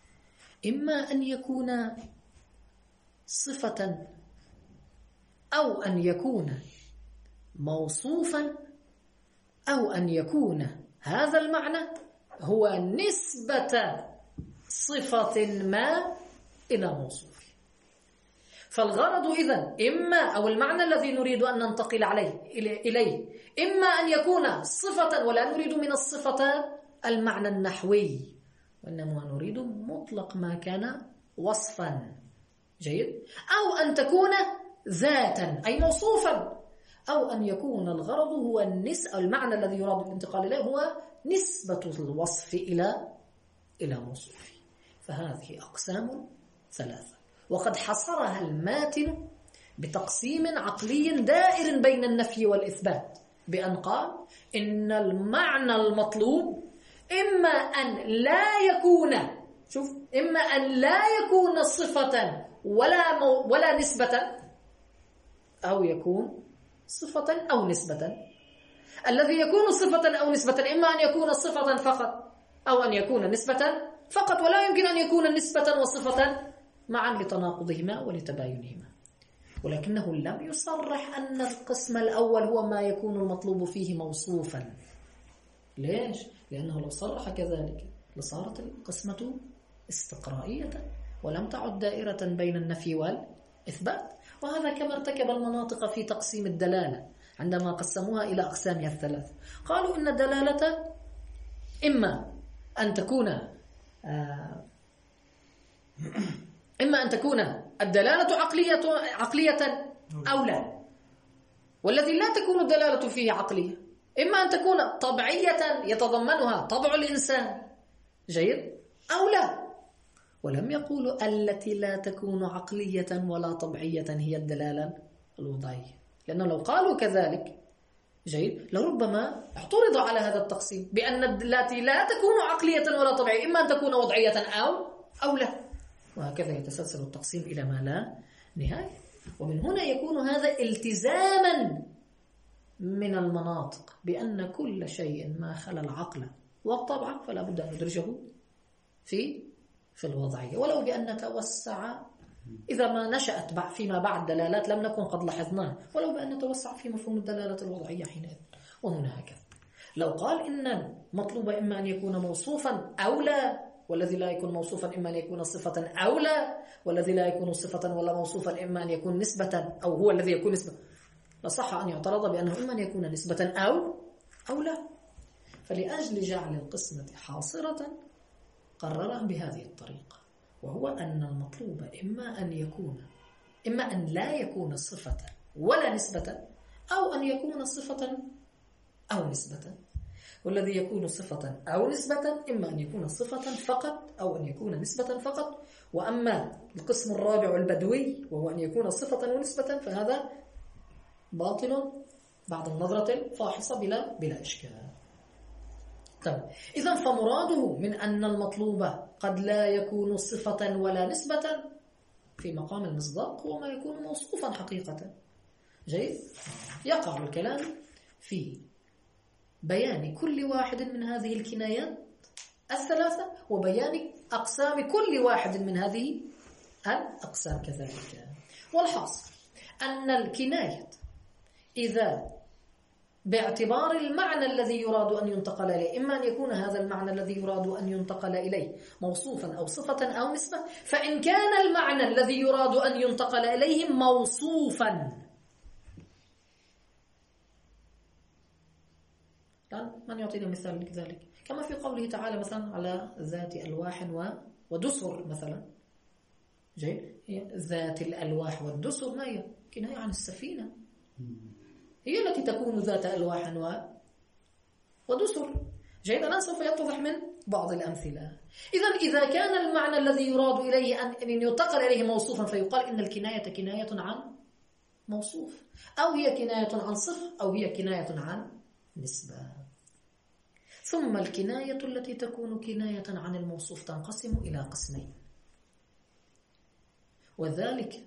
إما أن يكون صفة أو أن يكون موصوفا أو أن يكون هذا المعنى هو نسبة صفة ما إلى موصوف. فالغرض إذن إما أو المعنى الذي نريد أن ننتقل عليه إليه إما أن يكون صفة، ولا نريد من الصفة المعنى النحوي، وإنما نريد مطلق ما كان وصفا جيد، أو أن تكون ذاتا أي موصوفا، أو أن يكون الغرض هو النسبة، المعنى الذي يراد الانتقال إليه هو نسبة الوصف إلى إلى موصوفه. فهذه أقسام ثلاثة، وقد حصرها الماتن بتقسيم عقلي دائر بين النفي والإثبات، بأن قال إن المعنى المطلوب إما أن لا يكون شوف إما أن لا يكون صفة ولا مو ولا نسبة، أو يكون صفة أو نسبة. الذي يكون صفة أو نسبة إما أن يكون صفة فقط أو أن يكون نسبة فقط، ولا يمكن أن يكون نسبة وصفة معا لتناقضهما ولتباينهما. ولكنه لم يصرح أن القسم الأول هو ما يكون المطلوب فيه موصوفا. ليش؟ لأنه لو صرح كذلك لصارت القسمة استقرائية ولم تعد دائرة بين النفي والإثبات. وهذا كما ارتكب المناطق في تقسيم الدلالة عندما قسموها إلى أقسامها الثلاث. قالوا إن الدلالة إما أن تكون آه إما أن تكون الدلالة عقلية عقلية أو لا، والذي لا تكون الدلالة فيه عقلية إما أن تكون طبيعية يتضمنها طبع الإنسان، جيد، أو لا. ولم يقولوا التي لا تكون عقلية ولا طبيعية هي الدلالة الوضعية، لأنه لو قالوا كذلك، جيد، لربما اعترض على هذا التقسيم بأن التي لا تكون عقلية ولا طبيعية إما أن تكون وضعية أو أو لا، وهكذا يتسلسل التقسيم إلى ما لا نهاية. ومن هنا يكون هذا التزاما من المناطق بأن كل شيء ما خلا العقل والطبع فلا بد أن ندرجه في في الوضعية، ولو بأن نتوسع إذا ما نشأت فيما بعد دلالات لم نكن قد لاحظناها، ولو بأن نتوسع في مفهوم الدلالة الوضعية حينئذ. وهنا هكذا لو قال إن مطلوب إما أن يكون موصوفا أو لا، والذي لا يكون موصوفا إما أن يكون صفة أو لا، والذي لا يكون صفة ولا موصوفا إما أن يكون نسبة أو هو الذي يكون نسبة، فصح أن يعترض بأنه إما أن يكون نسبة أو أو لا. فلأجل جعل القسمة حاصرة قررها بهذه الطريقة، وهو أن المطلوب إما أن يكون إما أن لا يكون صفة ولا نسبة، أو أن يكون صفة أو نسبة. والذي يكون صفة أو نسبة إما أن يكون صفة فقط أو أن يكون نسبة فقط. وأما القسم الرابع البدوي وهو أن يكون صفة ونسبة فهذا باطل بعد النظرة الفاحصة بلا بلا إشكال. طيب، إذن فمراده من أن المطلوب قد لا يكون صفة ولا نسبة في مقام المصداق هو ما يكون موصوفا حقيقة. جيد، يقع الكلام في بيان كل واحد من هذه الكنايات الثلاثة وبيان أقسام كل واحد من هذه الأقسام كذلك. والحاصل أن الكناية إذا باعتبار المعنى الذي يراد أن ينتقل إليه، إما أن يكون هذا المعنى الذي يراد أن ينتقل إليه موصوفا أو صفة أو نسبة، فإن كان المعنى الذي يراد أن ينتقل إليه موصوفا، من يعطينا مثال لذلك؟ كما في قوله تعالى مثلا على ذات ألواح ودسر مثلا، جيد، ذات الألواح والدسر ما هي؟ كناية عن السفينة، هي التي تكون ذات ألواح ودسر. جيد، الآن سوف يتضح من بعض الأمثلة. إذن إذا كان المعنى الذي يراد إليه أن ينتقل إليه موصوفا فيقال إن الكناية كناية عن موصوف، أو هي كناية عن صفة، أو هي كناية عن نسبة. ثم الكناية التي تكون كناية عن الموصوف تنقسم إلى قسمين، وذلك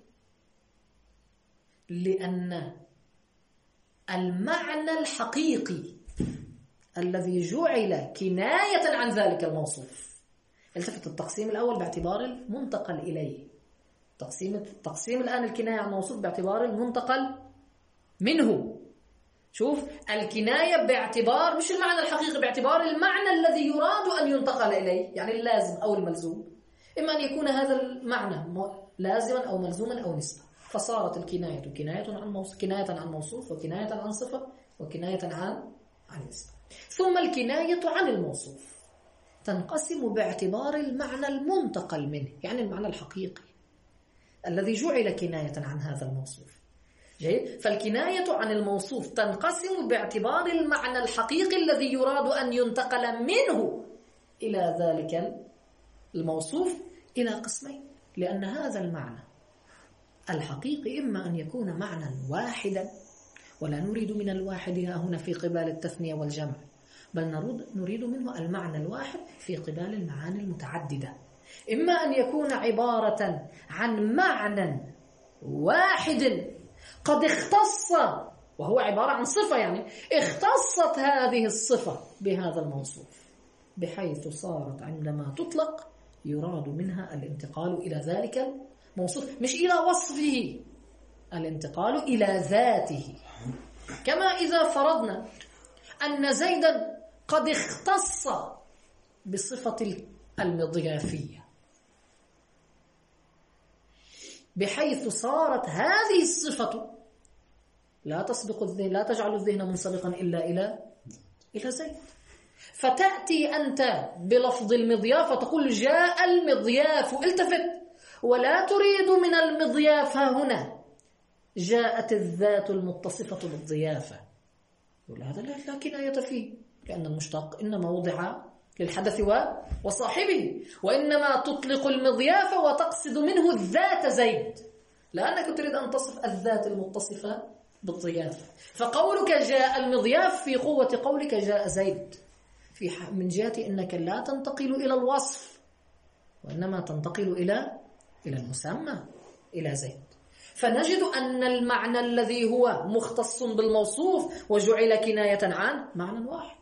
لأن المعنى الحقيقي الذي جعل كناية عن ذلك الموصوف، التفت التقسيم الأول باعتبار المنتقل إليه، تقسيم التقسيم الآن الكناية عن الموصوف باعتبار المنتقل منه. شوف، الكناية باعتبار مش المعنى الحقيقي، باعتبار المعنى الذي يراد أن ينتقل إليه، يعني اللازم أو الملزوم، إما أن يكون هذا المعنى لازما أو ملزوما أو نسبة، فصارت الكناية كناية عن موصوف، كناية عن موصوف، وكناية عن صفة، وكناية عن عن نسبة. ثم الكناية عن الموصوف تنقسم باعتبار المعنى المنتقل منه، يعني المعنى الحقيقي الذي جعل كناية عن هذا الموصوف. جيد، فالكناية عن الموصوف تنقسم باعتبار المعنى الحقيقي الذي يراد أن ينتقل منه إلى ذلك الموصوف إلى قسمين، لأن هذا المعنى الحقيقي إما أن يكون معنى واحدا، ولا نريد من الواحد هنا في قبال التثنية والجمع، بل نريد منه المعنى الواحد في قبال المعاني المتعددة. إما أن يكون عبارة عن معنى واحد قد اختص، وهو عبارة عن صفة، يعني اختصت هذه الصفة بهذا الموصوف، بحيث صارت عندما تطلق يراد منها الانتقال إلى ذلك الموصوف، مش إلى وصفه، الانتقال إلى ذاته. كما إذا فرضنا أن زيدا قد اختص بصفة المضيافية، بحيث صارت هذه الصفة لا تسبق الذهن، لا تجعل الذهن منسبقا إلا إلى إلى زيد. فتأتي أنت بلفظ المضياف وتقول جاء المضياف، التفت، ولا تريد من المضياف هنا جاءت الذات المتصفة بالضيافة. يقول هذا لا كناية فيه، لأن المشتق إنما وضع للحدث وصاحبه، وإنما تطلق المضياف وتقصد منه الذات زيد، لأنك تريد أن تصف الذات المتصفة بالضيافة. فقولك جاء المضياف في قوة قولك جاء زيد، في من جهة إنك لا تنتقل إلى الوصف، وإنما تنتقل إلى إلى المسمى، إلى زيد. فنجد أن المعنى الذي هو مختص بالموصوف وجعل كناية عنه معنى واحد.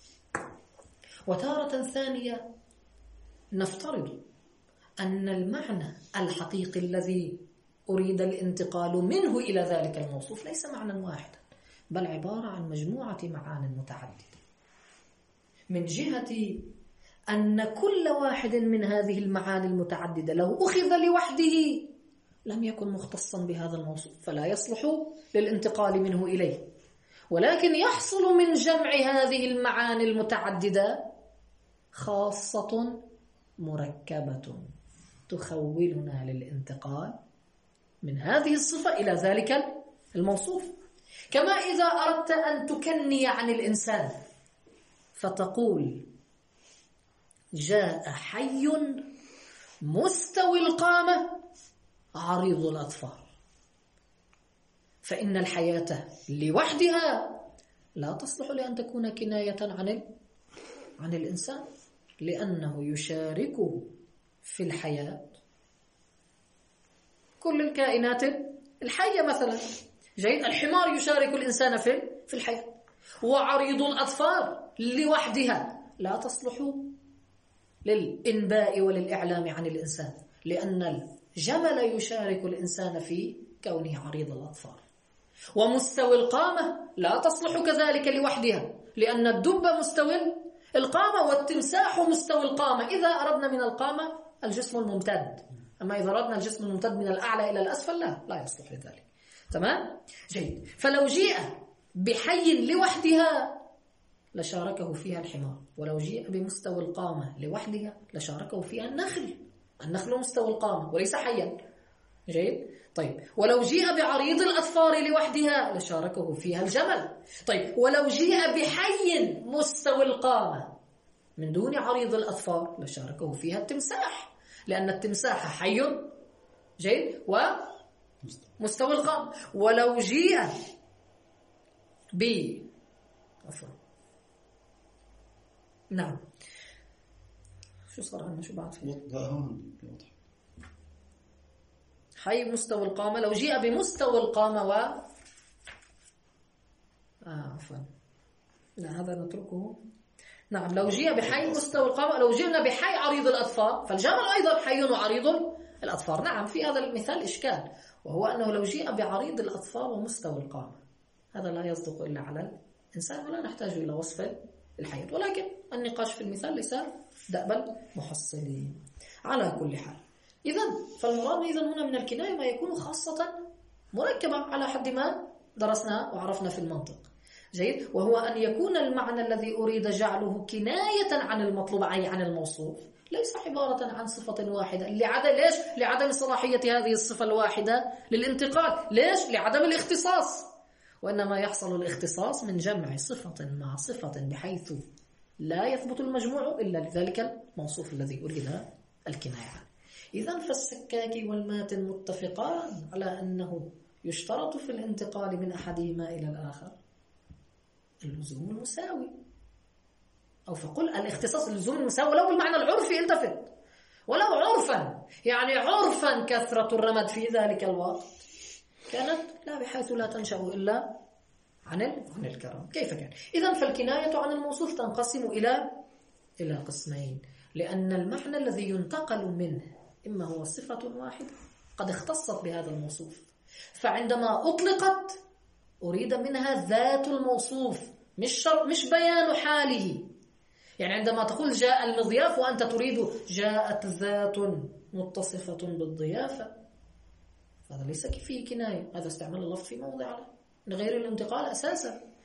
وتارة ثانية نفترض أن المعنى الحقيقي الذي أريد الانتقال منه إلى ذلك الموصوف ليس معنى واحدا، بل عبارة عن مجموعة معان متعددة، من جهة أن كل واحد من هذه المعاني المتعددة لو أخذ لوحده لم يكن مختصا بهذا الموصوف، فلا يصلح للانتقال منه إليه. ولكن يحصل من جمع هذه المعاني المتعددة خاصة مركبة تخولنا للانتقال من هذه الصفة إلى ذلك الموصوف. كما إذا أردت أن تكني عن الإنسان فتقول جاء حي مستوي القامة عريض الأظفار، فإن الحياة لوحدها لا تصلح لأن تكون كناية عن عن الإنسان، لأنه يشاركه في الحياة كل الكائنات الحية. مثلا جيد، الحمار يشارك الإنسان في في الحياة. وعريض الأظفار لوحدها لا تصلح للإنباء وللإعلام عن الإنسان، لأن الجمل يشارك الإنسان في كونه عريض الأظفار. ومستوي القامة لا تصلح كذلك لوحدها، لأن الدب مستوي القامة والتمساح مستوي القامة. إذا أردنا من القامة الجسم الممتد، أما إذا أردنا الجسم الممتد من الأعلى إلى الأسفل لا لا يصلح لذلك. تمام؟ جيد. فلو جيء بحي لوحدها لشاركه فيها الحمار، ولو جيء بمستوى القامة لوحدها لشاركه فيها النخل. النخل مستوى القامة وليس حيا. جيد. طيب، ولو جيء بعريض الأظفار لوحدها لشاركه فيها الجمل. طيب، ولو جيء بحي مستوى القامة من دون عريض الأظفار لشاركه فيها التمساح، لأن التمساح حي جيد ومستوى القامة. ولو جيء ب عفوا نعم شو صار عندنا شو بعد فيه حي مستوى القامة، لو جيء بمستوى القامة و آه عفوا لا هذا نتركه. نعم، لو جيء بحي مستوى القامة، لو جئنا بحي عريض الأظفار، فالجمل أيضا حي وعريض الأظفار. نعم، في هذا المثال إشكال، وهو أنه لو جيء بعريض الأظفار ومستوى القامة هذا لا يصدق إلا على الإنسان، ولا نحتاج إلى وصف الحياة. ولكن النقاش في المثال ليس دأب المحصلين. على كل حال، إذن فالمراد إذن هنا من الكناية ما يكون خاصة مركبة على حد ما درسنا وعرفنا في المنطق. جيد. وهو أن يكون المعنى الذي أريد جعله كناية عن المطلوب أي عن الموصوف ليس عبارة عن صفة واحدة. لعدم ليش؟ لعدم صلاحية هذه الصفة الواحدة للانتقال. ليش؟ لعدم الاختصاص. وإنما يحصل الاختصاص من جمع صفة مع صفة بحيث لا يثبت المجموع إلا لذلك الموصوف الذي أريد الكناية عنه. إذن فالسكاك والماتن متفقان على أنه يشترط في الانتقال من أحدهما إلى الآخر اللزوم المساوي، أو فقل الاختصاص اللزوم المساوي ولو بالمعنى العرفي. التفت، ولو عرفا، يعني عرفا كثرة الرمد في ذلك الوقت كانت لا بحيث لا تنشأ إلا عن عن الكرم. كيف كان؟ إذن فالكناية عن الموصوف تنقسم إلى إلى قسمين، لأن المعنى الذي ينتقل منه إما هو صفة واحدة قد اختصت بهذا الموصوف، فعندما أطلقت أريد منها ذات الموصوف، مش شر... مش بيان حاله. يعني عندما تقول جاء المضياف وأنت تريد جاءت ذات متصفة بالضيافة، هذا ليس فيه كناية، هذا استعمال اللفظ في موضع من غير الانتقال أساسا.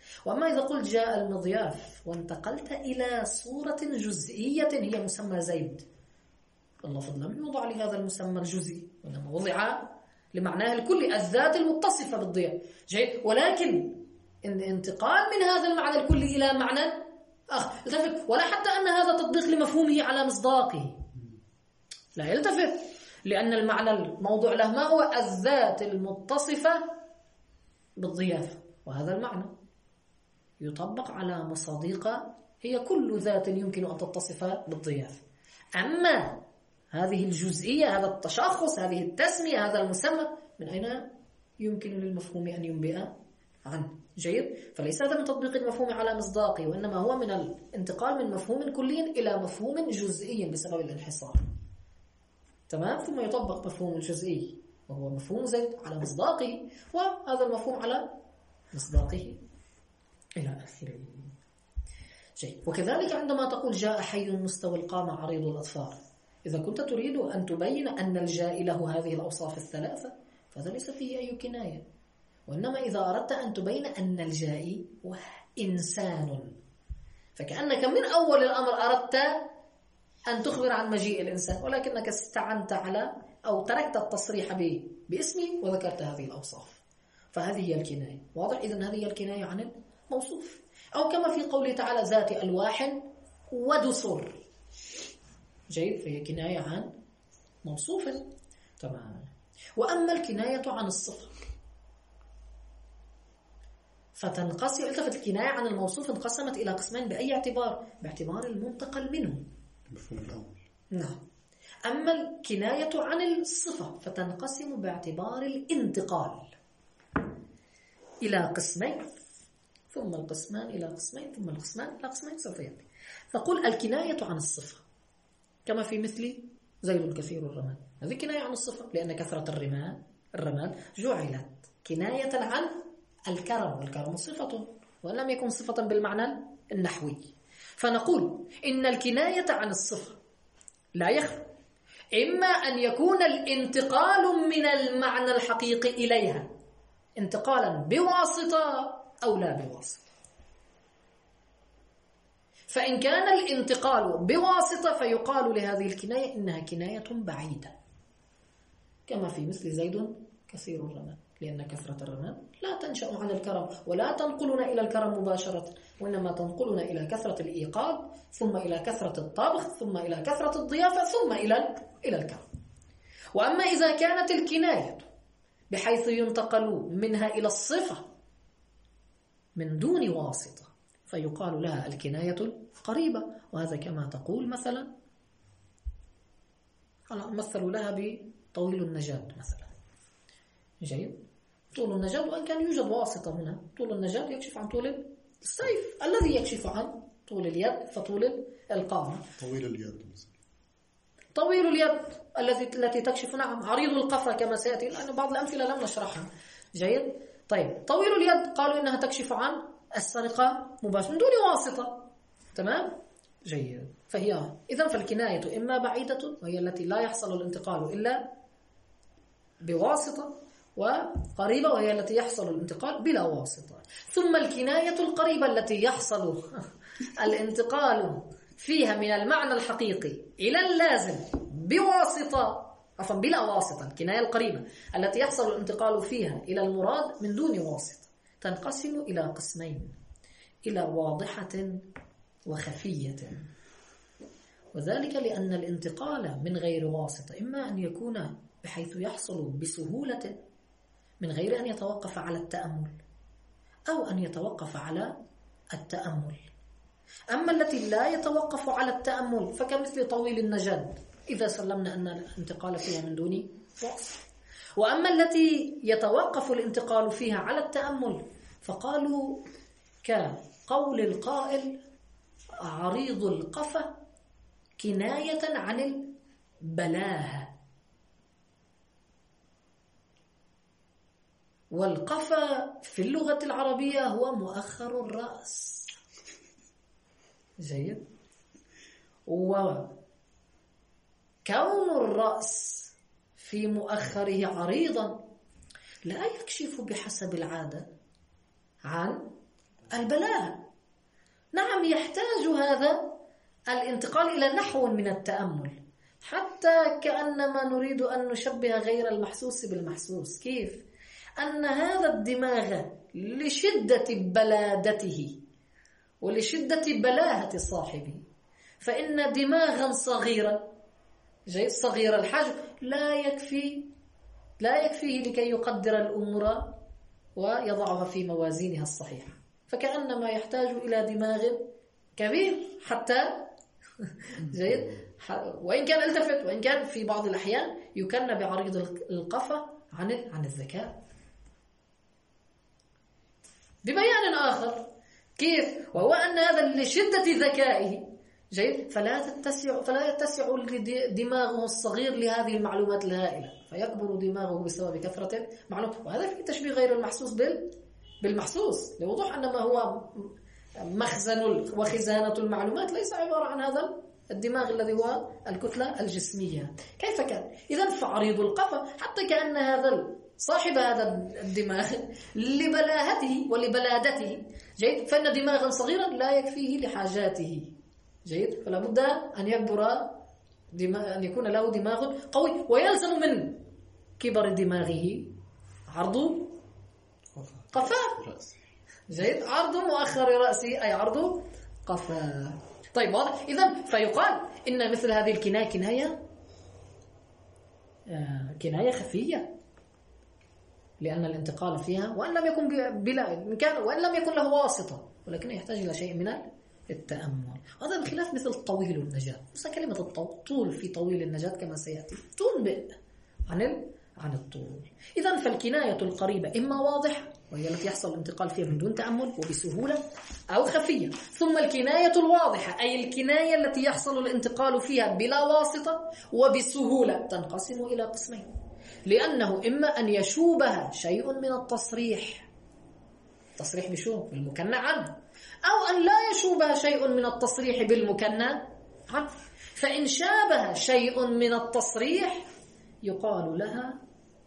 وأما إذا قلت جاء المضياف وانتقلت إلى صورة جزئية هي مسمى زيد، اللفظ لم يوضع لهذا المسمى الجزئي، وإنما وضع لمعناه الكلي الذات المتصفة بالضياء. جيد. ولكن الانتقال من هذا المعنى الكلي إلى معنى آخر التفت، ولا حتى أن هذا تطبيق لمفهومه على مصداقه، لا يلتفت، لأن المعنى الموضوع له ما هو الذات المتصفة بالضيافة، وهذا المعنى يطبق على مصادق هي كل ذات يمكن أن تتصف بالضيافة. أما هذه الجزئية، هذا التشخص، هذه التسمية، هذا المسمى، من أين يمكن للمفهوم أن ينبئ عنه؟ جيد. فليس هذا من تطبيق المفهوم على مصداقه، وإنما هو من الانتقال من مفهوم كلي إلى مفهوم جزئي بسبب الانحصار. تمام. ثم يطبق مفهوم الجزئي وهو مفهوم زيد على مصداقه، وهذا المفهوم على مصداقه إلى آخره. جيد. وكذلك عندما تقول جاء حي مستوى القامة عريض الأظفار، إذا كنت تريد أن تبين أن الجاء له هذه الأوصاف الثلاثة فهذا ليس فيه أي كناية، وإنما إذا أردت أن تبين أن الجاء هو إنسان، فكأنك من أول الأمر أردت أن تخبر عن مجيء الإنسان، ولكنك استعنت على أو تركت التصريح به باسمه وذكرت هذه الأوصاف، فهذه هي الكناية. واضح؟ إذن هذه هي الكناية عن الموصوف. أو كما في قوله تعالى ذات ألواح ودسر. جيد. فهي كناية عن موصوف. تمام. وأما الكناية عن الصفة فتنقسم، التفت، الكناية عن الموصوف انقسمت إلى قسمين بأي اعتبار؟ باعتبار المنتقل منه. المفهوم الأول. نعم. أما الكناية عن الصفة فتنقسم باعتبار الانتقال إلى قسمين، ثم القسمان إلى قسمين، ثم القسمان إلى قسمين سوف يأتي. فقل الكناية عن الصفة كما في مثل زيد كثير الرماد، هذه كناية عن الصفة، لأن كثرة الرماد الرماد جعلت كناية عن الكرم، والكرم صفة وإن لم يكن صفة بالمعنى النحوي. فنقول إن الكناية عن الصفة لا يخلو إما أن يكون الانتقال من المعنى الحقيقي إليها انتقالا بواسطة أو لا بواسطة. فإن كان الانتقال بواسطة فيقال لهذه الكناية إنها كناية بعيدة، كما في مثل زيد كثير الرماد، لأن كثرة الرماد لا تنشأ عن الكرم ولا تنقلنا إلى الكرم مباشرة، وإنما تنقلنا إلى كثرة الإيقاد، ثم إلى كثرة الطبخ، ثم إلى كثرة الضيافة، ثم إلى إلى الكرم. وأما إذا كانت الكناية بحيث ينتقل منها إلى الصفة من دون واسطة فيقال لها الكناية القريبة، وهذا كما تقول مثلا مثلوا لها بطويل النجاد مثلا. جيد. طول النجاد، وإن كان يوجد واسطة هنا، طول النجاد يكشف عن طول السيف الذي يكشف عن طول اليد، فطول القامة. طويل اليد مثلا. طويل اليد التي التي تكشف، نعم، عريض القفا كما سيأتي، لأن بعض الأمثلة لم نشرحها. جيد. طيب طويل اليد قالوا إنها تكشف عن السرقة مباشرة من دون واسطة. تمام. جيد. فهي إذن فالكناية إما بعيدة وهي التي لا يحصل الانتقال إلا بواسطة، وقريبة وهي التي يحصل الانتقال بلا واسطة. ثم الكناية القريبة التي يحصل الانتقال فيها من المعنى الحقيقي إلى اللازم بواسطة، عفوا بلا واسطة. الكناية القريبة التي يحصل الانتقال فيها إلى المراد من دون واسطة تنقسم إلى قسمين، إلى واضحة وخفية. وذلك لأن الانتقال من غير واسطة إما أن يكون بحيث يحصل بسهولة من غير أن يتوقف على التأمل، أو أن يتوقف على التأمل. أما التي لا يتوقف على التأمل فكمثل طويل النجاد إذا سلمنا أن الانتقال فيها من دون واسطة. وأما التي يتوقف الانتقال فيها على التأمل فقالوا كقول القائل عريض القفا كناية عن البلاهة، والقفا في اللغة العربية هو مؤخر الرأس. جيد. وكون الرأس في مؤخره عريضا لا يكشف بحسب العادة عن البلاهة. نعم يحتاج هذا الانتقال إلى نحو من التأمل، حتى كأنما نريد أن نشبه غير المحسوس بالمحسوس. كيف؟ أن هذا الدماغ لشدة بلادته ولشدة بلاهة صاحبه، فإن دماغا صغيرا جيد صغير الحجم لا يكفي لا يكفيه لكي يقدر الأمور ويضعها في موازينها الصحيحة، فكأنما يحتاج إلى دماغ كبير حتى جيد وإن كان التفت، وإن كان في بعض الأحيان يكن بعريض القفا عن عن الذكاء. ببيان آخر كيف؟ وهو أن هذا لشدة ذكائه جيد فلا تتسع فلا يتسع دماغه الصغير لهذه المعلومات الهائلة، فيكبر دماغه بسبب كثرة معلومات. وهذا في تشبيه غير المحسوس بال بالمحسوس، لوضوح أن ما هو مخزن وخزانة المعلومات ليس عبارة عن هذا الدماغ الذي هو الكتلة الجسمية. كيف كان؟ إذن فعريض القفا حتى كأن هذا صاحب هذا الدماغ لبلاهته ولبلادته جيد، فإن دماغا صغيرا لا يكفيه لحاجاته جيد، فلا بد أن يكبر دماغ، أن يكون له دماغ قوي، ويلزم من كبر دماغه عرض قفاه جيد، عرض مؤخر رأسي أي عرض قفاه. طيب واضح؟ إذن فيقال إن مثل هذه الكناية كناية آه كناية خفية، لأن الانتقال فيها وأن لم يكن بلا كان وأن لم يكن له واسطة، ولكن يحتاج إلى شيء من التأمل. هذا بخلاف مثل طويل النجاة، بس كلمة الطول في طويل النجاة كما سيأتي تنبئ عن عن الطول. إذن فالكناية القريبة إما واضحة وهي التي يحصل الانتقال فيها من دون تأمل وبسهولة، أو خفية. ثم الكناية الواضحة أي الكناية التي يحصل الانتقال فيها بلا واسطة وبسهولة تنقسم إلى قسمين، لأنه إما أن يشوبها شيء من التصريح، تصريح بشو؟ بالمكنى عنه، أو أن لا يشوبها شيء من التصريح بالمكنى عنه. فإن شابها شيء من التصريح يقال لها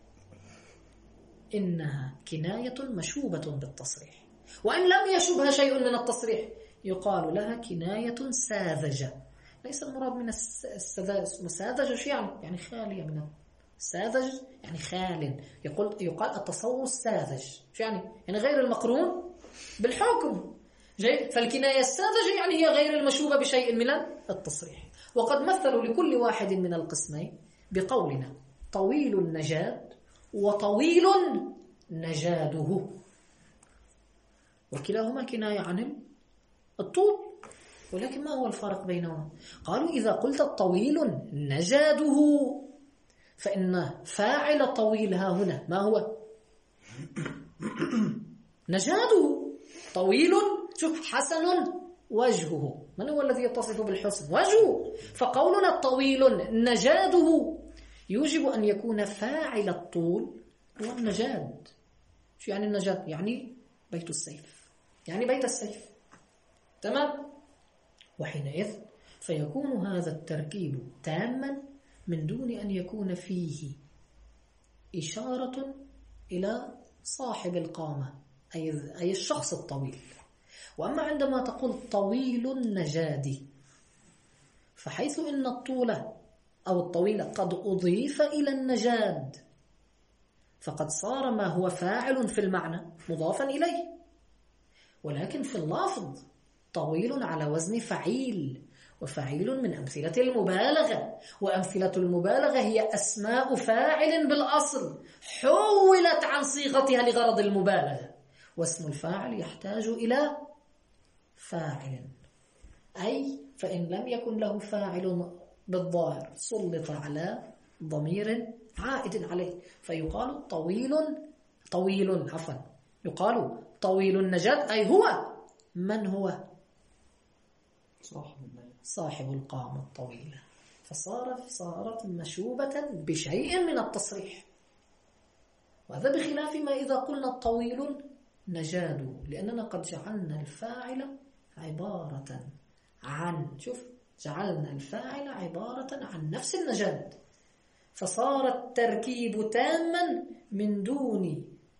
إنها كناية مشوبة بالتصريح، وإن لم يشبها شيء من التصريح يقال لها كناية ساذجة. ليس المراد من الساذجة شيء يعني يعني خالية من الساذج، يعني خال، يقول يقال التصور الساذج شو يعني يعني غير المقرون بالحكم جيد. فالكناية الساذجة يعني هي غير المشوبة بشيء من التصريح. وقد مثلوا لكل واحد من القسمين بقولنا طويل النجاد وطويل نجاده، وكلاهما كناية عن الطول، ولكن ما هو الفرق بينهما؟ قالوا إذا قلت الطويل نجاده فإن فاعل طويل ها هنا ما هو؟ نجاده. طويل شوف حسن وجهه، من هو الذي يتصف بالحسن؟ وجهه. فقولنا الطويل نجاده يوجب أن يكون فاعل الطول هو النجاد. شو يعني النجاد؟ يعني بيت السيف، يعني بيت السيف. تمام؟ وحينئذ فيكون هذا التركيب تاما من دون أن يكون فيه إشارة إلى صاحب القامة أي الشخص الطويل. وأما عندما تقول طويل النجاد فحيث إن الطول أو الطويل قد أضيف إلى النجاد فقد صار ما هو فاعل في المعنى مضافا إليه، ولكن في اللفظ طويل على وزن فعيل، وفعيل من أمثلة المبالغة، وأمثلة المبالغة هي أسماء فاعل بالأصل حولت عن صيغتها لغرض المبالغة، واسم الفاعل يحتاج إلى فاعل، أي فإن لم يكن له فاعل بالظاهر سلط على ضمير عائد عليه فيقال طويل طويل عفوا يقال طويل النجاد أي هو من هو صاحب القامة الطويلة، فصارت صارت مشوبة بشيء من التصريح. وهذا بخلاف ما إذا قلنا الطويل نجاد، لأننا قد جعلنا الفاعل عبارة عن شوف جعلنا الفاعل عبارة عن نفس النجاد، فصار التركيب تاما من دون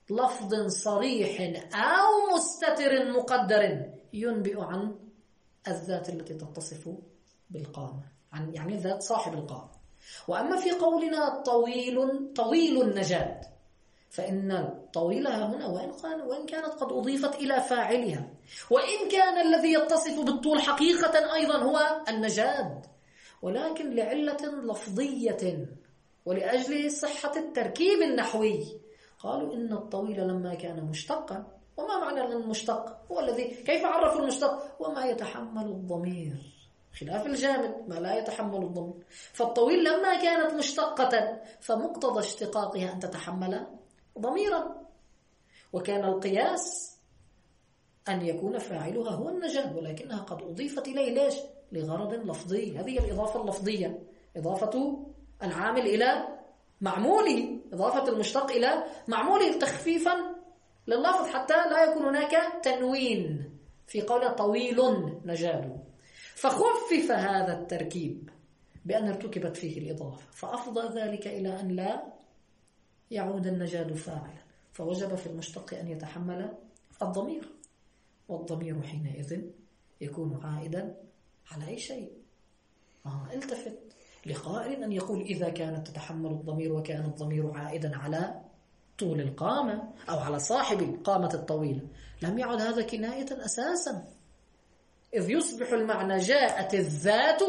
لفظ صريح أو مستتر مقدر ينبئ عن الذات التي تتصف بالقامة، عن يعني ذات صاحب القامة. وأما في قولنا طويل طويل النجاد، فإن الطويلة هنا وإن, وإن كانت قد أضيفت إلى فاعلها، وإن كان الذي يتصف بالطول حقيقة أيضا هو النجاد، ولكن لعلة لفظية ولأجل صحة التركيب النحوي قالوا إن الطويل لما كان مشتقا. وما معنى المشتق؟ هو الذي كيف عرفوا المشتق؟ وما يتحمل الضمير، خلاف الجامد ما لا يتحمل الضمير. فالطويل لما كانت مشتقة فمقتضى اشتقاقها أن تتحمل ضميرا، وكان القياس أن يكون فاعلها هو النجاد، ولكنها قد أضيفت إليه ليش؟ لغرض لفظي. هذه الإضافة اللفظية، إضافة العامل إلى معموله، إضافة المشتق إلى معموله تخفيفا لللفظ حتى لا يكون هناك تنوين في قول طويل نجاد. فخفف هذا التركيب بأن ارتكبت فيه الإضافة، فأفضى ذلك إلى أن لا يعود النجاد فاعلا، فوجب في المشتق أن يتحمل الضمير، والضمير حينئذ يكون عائدا على أي شيء. آه التفت لقائل أن يقول إذا كانت تتحمل الضمير وكان الضمير عائدا على طول القامة أو على صاحب القامة الطويلة، لم يعد هذا كناية أساسا، إذ يصبح المعنى جاءت الذات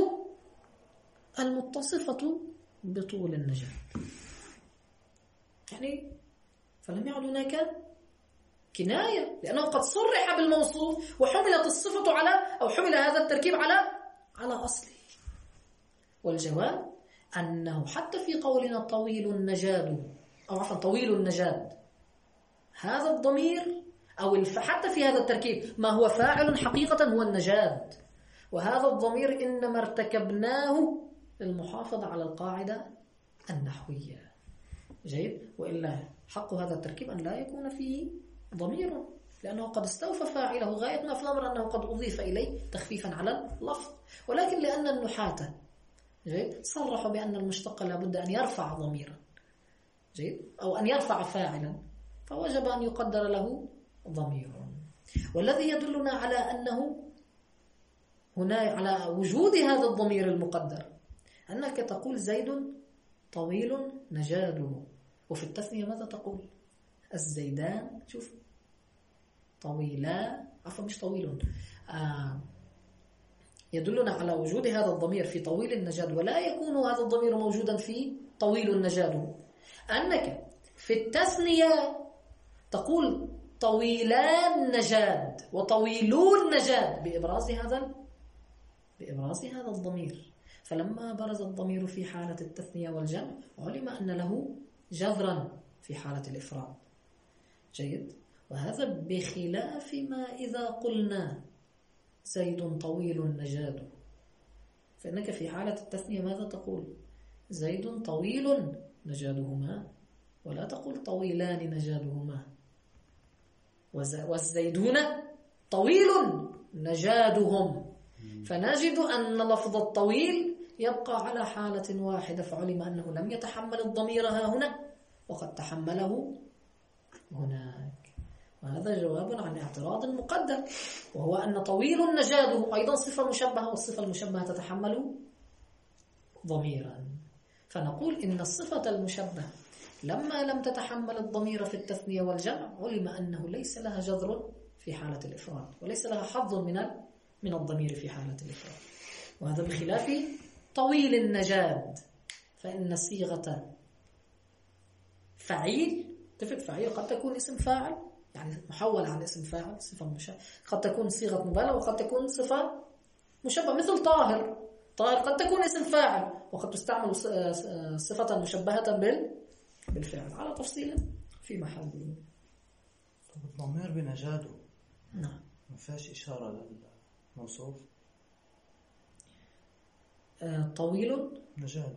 المتصفة بطول النجاة، يعني فلم يعد هناك كناية، لأنه قد صرح بالموصوف وحملت الصفة على أو حمل هذا التركيب على على أصله. والجواب أنه حتى في قولنا طويل النجاد أو عفوا طويل النجاد، هذا الضمير أو حتى في هذا التركيب ما هو فاعل حقيقة هو النجاد، وهذا الضمير إنما ارتكبناه للمحافظة على القاعدة النحوية. جيد؟ وإلا حق هذا التركيب أن لا يكون فيه ضمير، لأنه قد استوفى فاعله، غاية ما في الأمر أنه قد أضيف إليه تخفيفا على اللفظ. ولكن لأن النحاة جيد صرحوا بأن المشتق لابد أن يرفع ضميرا جيد أو أن يرفع فاعلا، فوجب أن يقدر له ضمير. والذي يدلنا على أنه هنا على وجود هذا الضمير المقدر أنك تقول زيد طويل نجاده، وفي التثنية ماذا تقول؟ الزيدان شوف طويلا عفوا مش طويل آه يدلنا على وجود هذا الضمير في طويل النجاد، ولا يكون هذا الضمير موجودا في طويل النجاد. أنك في التثنية تقول طويلان نجاد وطويلون نجاد بإبراز هذا بإبراز هذا الضمير. فلما برز الضمير في حالة التثنية والجمع علم أن له جذرا في حالة الإفراد. جيد؟ وهذا بخلاف ما إذا قلنا زيد طويل نجاد، فإنك في حالة التثنية ماذا تقول؟ زيد طويل نجادهما، ولا تقول طويلان نجادهما. والزيدون طويل نجادهم، فنجد أن لفظ الطويل يبقى على حالة واحدة، فعلم أنه لم يتحمل الضمير ها هنا وقد تحمله هناك. وهذا جواب عن اعتراض مقدم، وهو أن طويل نجاده أيضا صفة مشبهة، والصفة المشبهة تتحمل ضميرا. فنقول إن الصفة المشبهة لما لم تتحمل الضمير في التثنية والجمع علم أنه ليس لها جذر في حالة الإفراد، وليس لها حظ من من الضمير في حالة الإفراد. وهذا بخلاف طويل النجاد، فإن صيغة فعيل تفت فعيل قد تكون اسم فاعل يعني محول عن اسم فاعل صفة مشابهة، قد تكون صيغة مبالغة وقد تكون صفة مشابهة، مثل طاهر. طاهر قد تكون اسم فاعل وقد تستعمل صفة مشبهة بالفعل على تفصيل في محله. الضمير بنجاده نعم ما فيهاش إشارة للموصوف. آه طويل نجاده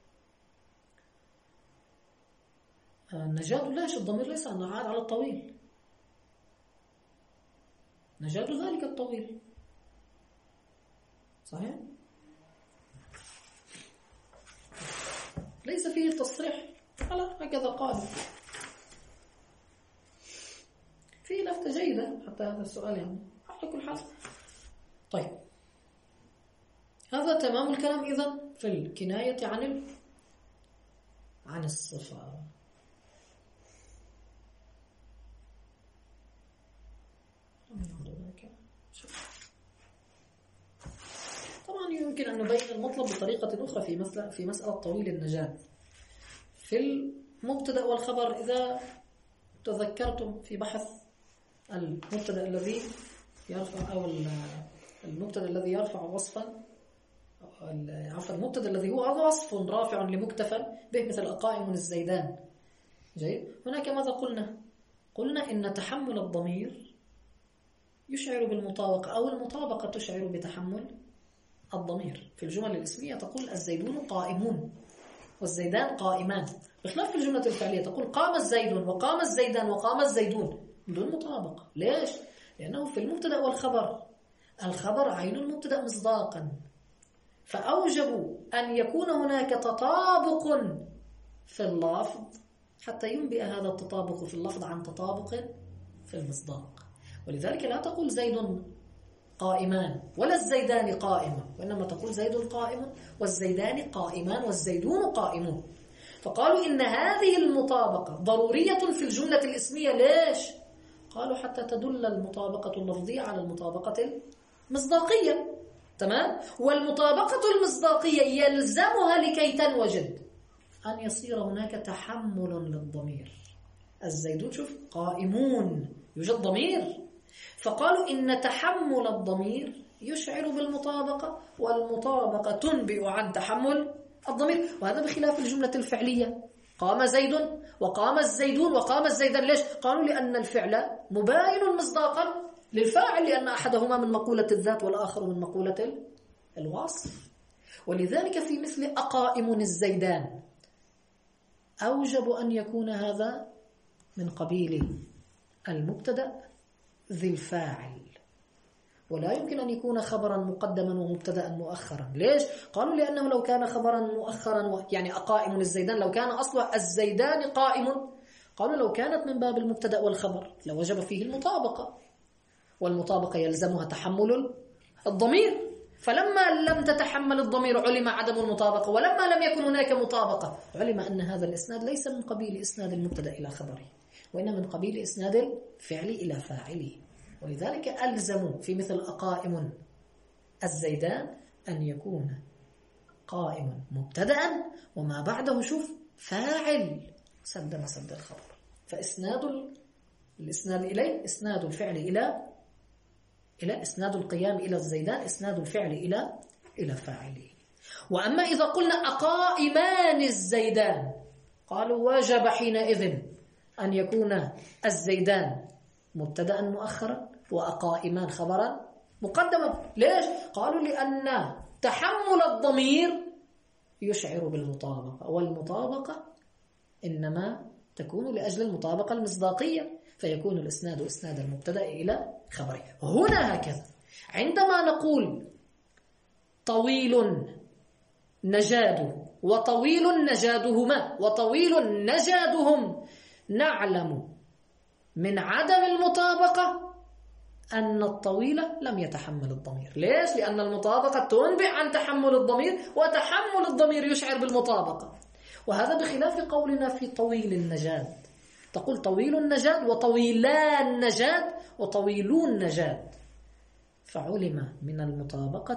آه نجاد ليش الضمير ليس أنه عاد على الطويل، نجاد ذلك الطويل صحيح، ليس فيه تصريح على هكذا قال. في لفتة جيدة حتى هذا السؤال يعني على كل حال. طيب هذا تمام الكلام إذن في الكناية عن ال... عن الصفة. طبعا يمكن أن نبين المطلب بطريقة أخرى في مسألة في مسألة طويل النجاة. في المبتدأ والخبر إذا تذكرتم في بحث المبتدأ الذي يرفع أو المبتدأ الذي يرفع وصفا، عفوا المبتدأ الذي هو وصف رافع لمكتفى به مثل أقائم الزيدان. جيد. هناك ماذا قلنا؟ قلنا إن تحمل الضمير يشعر بالمطابقة أو المطابقة تشعر بتحمل الضمير. في الجمل الاسمية تقول الزيدون قائمون والزيدان قائمان، بخلاف في الجملة الفعلية تقول قام الزيد وقام الزيدان وقام الزيدون بدون مطابقة. ليش؟ لأنه في المبتدأ والخبر الخبر عين المبتدأ مصداقا، فأوجبوا أن يكون هناك تطابق في اللفظ حتى ينبئ هذا التطابق في اللفظ عن تطابق في المصداق. ولذلك لا تقول زيد قائمان ولا الزيدان قائمة، وإنما تقول زيد قائم والزيدان قائمان والزيدون قائمون. فقالوا إن هذه المطابقة ضرورية في الجملة الاسمية. ليش؟ قالوا حتى تدل المطابقة اللفظية على المطابقة المصداقية. تمام؟ والمطابقة المصداقية يلزمها لكي تنوجد أن يصير هناك تحمل للضمير. الزيدون شوف قائمون يوجد ضمير، فقالوا إن تحمل الضمير يشعر بالمطابقة، والمطابقة تنبئ عن تحمل الضمير. وهذا بخلاف الجملة الفعلية قام زيد وقام الزيدون وقام الزيدان. ليش؟ قالوا لأن الفعل مباين مصداقا للفاعل، لأن أحدهما من مقولة الذات والآخر من مقولة الوصف. ولذلك في مثل أقائم الزيدان أوجب أن يكون هذا من قبيل المبتدأ ذي الفاعل، ولا يمكن أن يكون خبرا مقدما ومبتدأ مؤخرا. ليش؟ قالوا لأنه لو كان خبرا مؤخرا يعني أقائم الزيدان لو كان أصله الزيدان قائم، قالوا لو كانت من باب المبتدأ والخبر لوجب فيه المطابقة، والمطابقة يلزمها تحمل الضمير. فلما لم تتحمل الضمير علم عدم المطابقة، ولما لم يكن هناك مطابقة علم أن هذا الإسناد ليس من قبيل إسناد المبتدأ إلى خبره، وإنما من قبيل إسناد الفعل إلى فاعله. ولذلك ألزموا في مثل أقائم الزيدان أن يكون قائم مبتدأ وما بعده شوف فاعل سد مسد الخبر. فإسناد الإسناد إليه إسناد الفعل إلى إلى إسناد القيام إلى الزيدان إسناد الفعل إلى إلى فاعله. وأما إذا قلنا أقائمان الزيدان قالوا وجب حينئذ أن يكون الزيدان مبتدأ مؤخرا وأقائمان خبرا مقدما. ليش؟ قالوا لأن تحمل الضمير يشعر بالمطابقة، والمطابقة إنما تكون لأجل المطابقة المصداقية، فيكون الإسناد إسناد المبتدأ إلى خبره. هنا هكذا عندما نقول طويل نجاده وطويل نجادهما وطويل نجادهم، نعلم من عدم المطابقة أن الطويل لم يتحمل الضمير. ليش؟ لأن المطابقة تنبئ عن تحمل الضمير، وتحمل الضمير يشعر بالمطابقة. وهذا بخلاف قولنا في طويل النجاد، تقول طويل النجاد وطويلان نجاد وطويلون نجاد، فعلم من المطابقة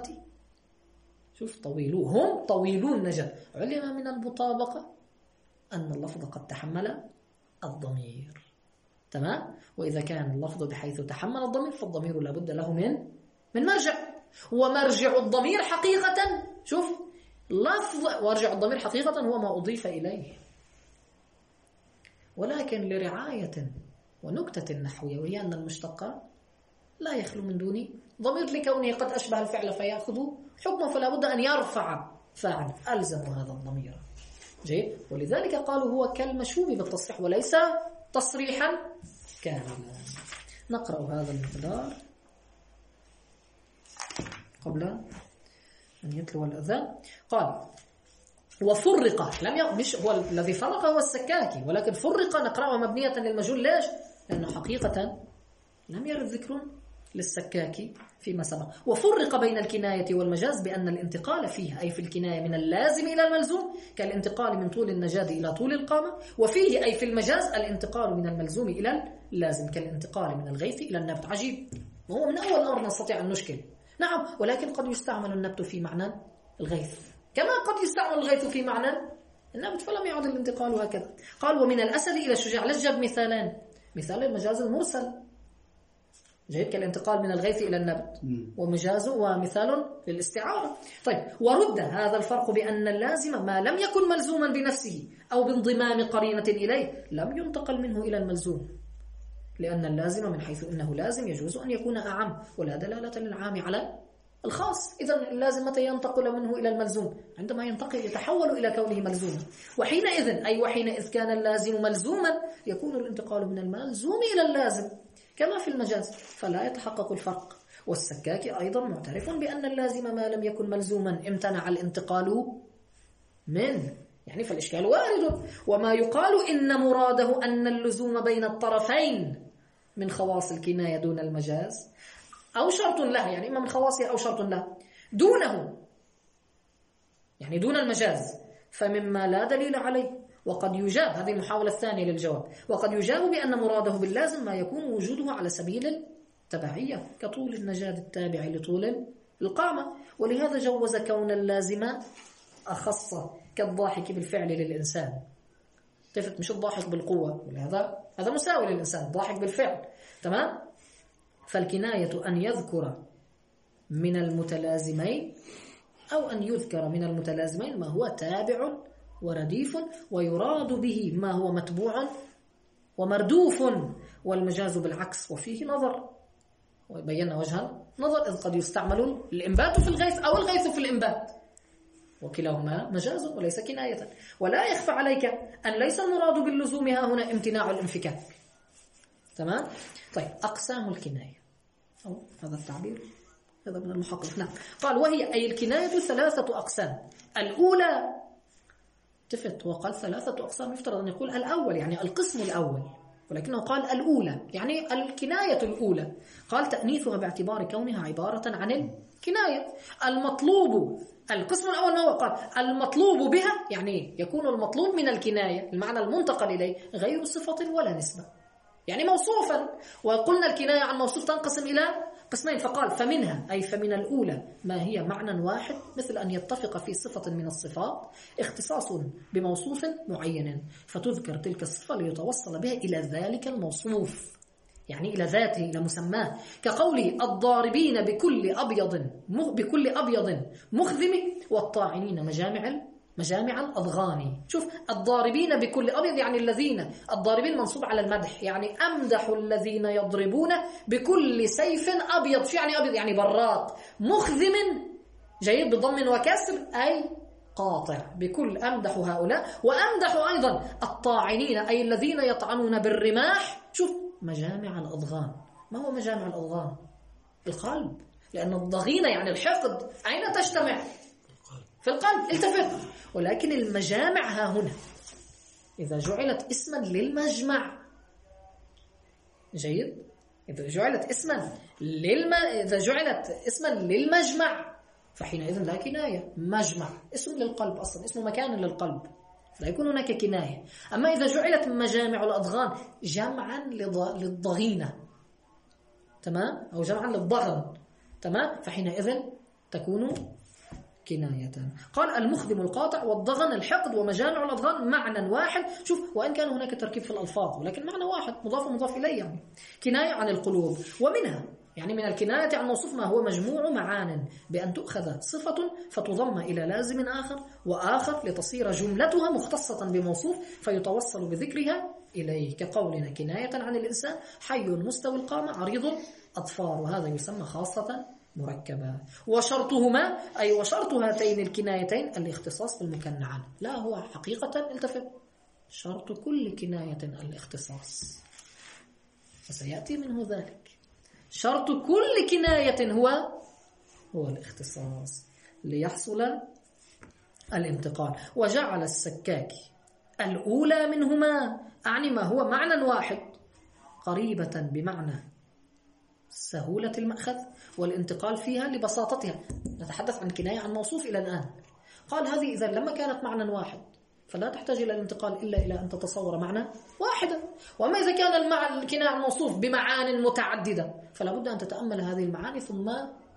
شوف طويلوهم طويلون نجاد، علم من المطابقة أن اللفظ قد تحمل الضمير. تمام؟ وإذا كان اللفظ بحيث تحمل الضمير فالضمير لابد له من من مرجع، ومرجع الضمير حقيقة شوف لفظ وارجع الضمير حقيقة هو ما أضيف إليه، ولكن لرعاية ونكتة نحوية، وهي أن المشتق لا يخلو من دون ضمير لكونه قد أشبه الفعل فيأخذ حكمه، فلا بد أن يرفع فاعل ألزم هذا الضمير. جيد؟ ولذلك قالوا هو كالمشهور بالتصريح وليس تصريحا كاملا. نقرأ هذا المقدار قبل أن يتلو الأذان. قال وفرق، لم ي... مش هو الذي فرق هو السكاكي، ولكن فرق نقرأه مبنية للمجهول. ليش؟ لأنه حقيقة لم يرد ذكر للسكاكي فيما سبق. وفرق بين الكناية والمجاز بأن الانتقال فيها أي في الكناية من اللازم إلى الملزوم كالانتقال من طول النجاد إلى طول القامة، وفيه أي في المجاز الانتقال من الملزوم إلى اللازم كالانتقال من الغيث إلى النبت. عجيب، وهو من أول أمر نستطيع أن نشكل. نعم، ولكن قد يستعمل النبت في معنى الغيث كما قد يستعمل الغيث في معنى النبت، فلم يعد الانتقال هكذا. قال ومن الأسد إلى الشجاع. لجب مثالان، مثال المجاز المرسل جيد كالانتقال من الغيث إلى النبت ومجاز ومثال للاستعارة. طيب، ورد هذا الفرق بأن اللازم ما لم يكن ملزوما بنفسه أو بانضمام قرينة إليه لم ينتقل منه إلى الملزوم، لأن اللازم من حيث إنه لازم يجوز أن يكون أعم ولا دلالة للعام على الخاص. إذن اللازم متى ينتقل منه إلى الملزوم؟ عندما ينتقل يتحول إلى كونه ملزوما، وحينئذ أي وحينئذ كان اللازم ملزوما يكون الانتقال من الملزوم إلى اللازم كما في المجاز، فلا يتحقق الفرق. والسكاكي أيضا معترف بأن اللازم ما لم يكن ملزوما امتنع الانتقال منه، يعني فالإشكال وارد. وما يقال إن مراده أن اللزوم بين الطرفين من خواص الكناية دون المجاز أو شرط له، يعني إما من خواصه أو شرط له دونه، يعني دون المجاز، فمما لا دليل عليه. وقد يجاب، هذه المحاولة الثانية للجواب، وقد يجاب بأن مراده باللازم ما يكون وجوده على سبيل التبعية كطول النجاد التابع لطول القامة، ولهذا جوز كون اللازم أخص كالضاحك بالفعل للإنسان. تفت مش الضاحك بالقوة، هذا هذا مساوي للإنسان، ضاحك بالفعل. تمام؟ فالكناية أن يذكر من المتلازمين أو أن يذكر من المتلازمين ما هو تابع ورديف، ويراد به ما هو متبوع ومردوف، والمجاز بالعكس وفيه نظر، وبينا وجها نظر، إذ قد يستعمل الإنبات في الغيث أو الغيث في الإنبات، وكلاهما مجاز وليس كناية. ولا يخفى عليك أن ليس المراد باللزوم ها هنا امتناع الانفكاك. تمام؟ طيب، أقسام الكناية أو هذا التعبير هذا من المحقق. نعم، قال وهي أي الكناية ثلاثة أقسام. الأولى تفت وقال ثلاثة أقسام، يفترض أن يقول الأول يعني القسم الأول، ولكنه قال الأولى يعني الكناية الأولى. قال تأنيثها باعتبار كونها عبارة عن الكناية. المطلوب القسم الأول ما هو؟ قال المطلوب بها يعني يكون المطلوب من الكناية المعنى المنتقل إليه غير صفة ولا نسبة، يعني موصوفا. وقلنا الكناية عن موصوف تنقسم إلى قسمين، فقال فمنها أي فمن الأولى ما هي معنى واحد مثل أن يتفق في صفة من الصفات اختصاص بموصوف معين فتذكر تلك الصفة ليتوصل بها إلى ذلك الموصوف، يعني إلى ذاته إلى مسماه، كقوله الضاربين بكل أبيض بكل أبيض مخذم والطاعنين مجامع مجامع الأضغان. شوف، الضاربين بكل أبيض يعني الذين، الضاربين منصوب على المدح، يعني أمدح الذين يضربون بكل سيف أبيض. شو يعني أبيض؟ يعني براق. مخذم جيد بضم وكسر أي قاطع. بكل أمدح هؤلاء، وأمدح أيضا الطاعنين أي الذين يطعنون بالرماح. شوف، مجامع الأضغان. ما هو مجامع الأضغان؟ القلب، لأن الضغينة يعني الحقد أين تجتمع؟ في القلب. التفت. ولكن المجامع ها هنا إذا جعلت اسما للمجمع، جيد، إذا جعلت اسما للم... إذا جعلت اسما للمجمع فحينئذ لا كناية. مجمع اسم للقلب أصلا، اسم مكان للقلب، لا يكون هناك كناية. أما إذا جعلت مجامع الأضغان جمعا لض... للضغينة، تمام، أو جمعا للضغن، تمام، فحينئذ تكون كناية. قال المخدم القاطع والضغن الحقد ومجامع الأضغان معنى واحد. شوف، وإن كان هناك تركيب في الألفاظ ولكن معنى واحد مضاف ومضاف إليه، يعني كناية عن القلوب. ومنها يعني من الكناية عن موصوف ما هو مجموع معان بأن تؤخذ صفة فتضم إلى لازم آخر وآخر لتصير جملتها مختصة بموصوف فيتوصل بذكرها إليه، كقولنا كناية عن الإنسان حي مستوي القامة عريض الأطفال، وهذا يسمى خاصة مركبة. وشرطهما أي وشرط هاتين الكنايتين الاختصاص بالمكنى عنه. لا، هو حقيقة التفت شرط كل كناية الاختصاص، فسيأتي منه ذلك. شرط كل كناية هو هو الاختصاص ليحصل الانتقال. وجعل السكاكي الأولى منهما أعني ما هو معنى واحد قريبة بمعنى سهولة المأخذ والانتقال فيها لبساطتها. نتحدث عن كناية عن موصوف إلى الآن. قال هذه إذا لما كانت معنى واحد فلا تحتاج إلى الانتقال إلا إلى أن تتصور معنى واحدا. وما إذا كان المعنى الكناية عن موصوف بمعان متعددة فلا بد أن تتأمل هذه المعاني ثم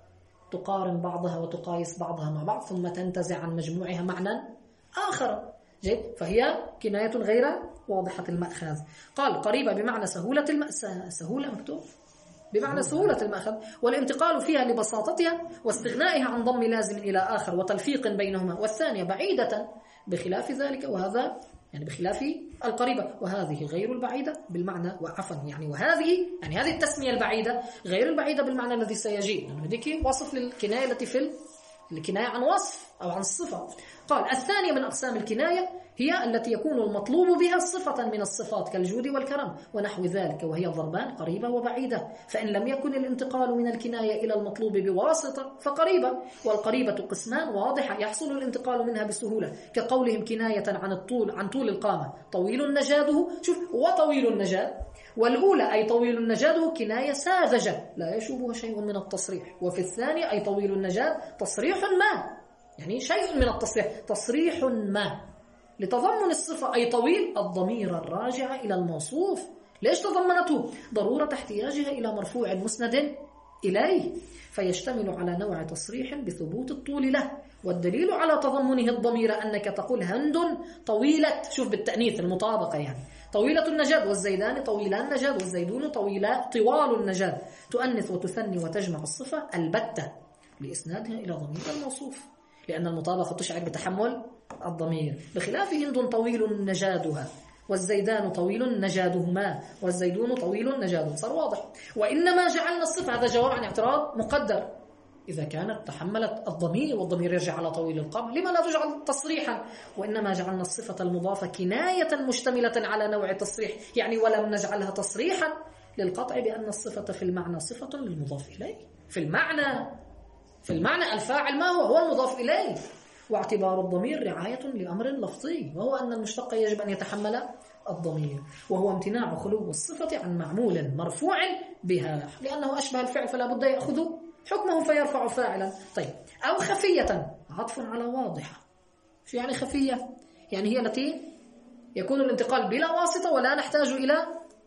تقارن بعضها وتقايس بعضها مع بعض ثم تنتزع عن مجموعها معنى آخر. جيد. فهي كناية غير واضحة المأخذ. قال قريبة بمعنى سهولة المأخذ، سهولة مكتوب بمعنى سهولة المأخذ، والانتقال فيها لبساطتها واستغنائها عن ضم لازم إلى آخر وتلفيق بينهما. والثانية بعيدة بخلاف ذلك، وهذا يعني بخلاف القريبة، وهذه غير البعيدة بالمعنى وعفوا يعني وهذه يعني هذه التسمية البعيدة غير البعيدة بالمعنى الذي سيجي، لأنه هذيك وصف للكناية التي في الكناية عن وصف أو عن الصفة. قال الثانية من أقسام الكناية هي التي يكون المطلوب بها صفة من الصفات كالجود والكرم ونحو ذلك، وهي ضربان قريبة وبعيدة. فإن لم يكن الانتقال من الكناية إلى المطلوب بواسطة فقريبة، والقريبة قسمان واضحة يحصل الانتقال منها بسهولة، كقولهم كناية عن الطول عن طول القامة طويل نجاده، شوف وطويل النجاد، والأولى أي طويل النجاد كناية ساذجة لا يشوبها شيء من التصريح، وفي الثانية أي طويل النجاد تصريح ما يعني شيء من التصريح تصريح ما لتضمن الصفة أي طويل الضمير الراجع إلى الموصوف. ليش تضمنته؟ ضرورة احتياجها إلى مرفوع مسند إليه، فيشتمل على نوع تصريح بثبوت الطول له. والدليل على تضمنه الضمير أنك تقول هند طويلة، شوف بالتأنيث المطابقة يعني طويلة النجاد، والزيدان طويلان النجاد، والزيدون طويلا طوال النجاد، تؤنث وتثني وتجمع الصفة البتة لإسنادها إلى ضمير الموصوف، لأن المطابقة تشعر بتحمل الضمير، بخلاف هند طويل نجادها، والزيدان طويل نجادهما، والزيدون طويل نجادهم. صار واضح. وإنما جعلنا الصفة، هذا جواب عن اعتراض مقدر، إذا كانت تحملت الضمير والضمير يرجع على طويل القامة لما لا تجعل تصريحا؟ وإنما جعلنا الصفة المضافة كناية مشتملة على نوع التصريح، يعني ولم نجعلها تصريحا للقطع بأن الصفة في المعنى صفة للمضاف إليه. في المعنى في المعنى الفاعل ما هو؟ هو المضاف إليه. واعتبار الضمير رعاية لأمر لفظي، وهو أن المشتق يجب أن يتحمل الضمير، وهو امتناع خلو الصفة عن معمول مرفوع بها، لأنه أشبه الفعل فلا بد يأخذ حكمه فيرفع فاعلا. طيب أو خفية، عطف على واضحة. شو يعني خفية؟ يعني هي التي يكون الانتقال بلا واسطة ولا نحتاج إلى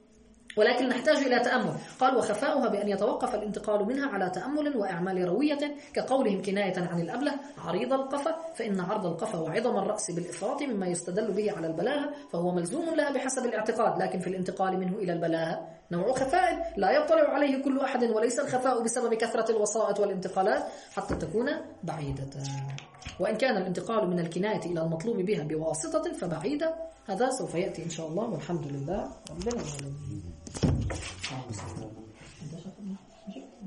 ولكن نحتاج إلى تأمل. قال وخفاؤها بأن يتوقف الانتقال منها على تأمل وإعمال روية، كقولهم كناية عن الأبله عريض القفا، فإن عرض القفا وعظم الرأس بالإفراط مما يستدل به على البلاهة فهو ملزوم لها بحسب الاعتقاد، لكن في الانتقال منه إلى البلاهة نوع خفاء لا يطلع عليه كل أحد، وليس الخفاء بسبب كثرة الوسائط والانتقالات حتى تكون بعيدة. وإن كان الانتقال من الكناية إلى المطلوب بها بواسطة فبعيدة، هذا سوف يأتي إن شاء الله، والحمد لله رب العالمين.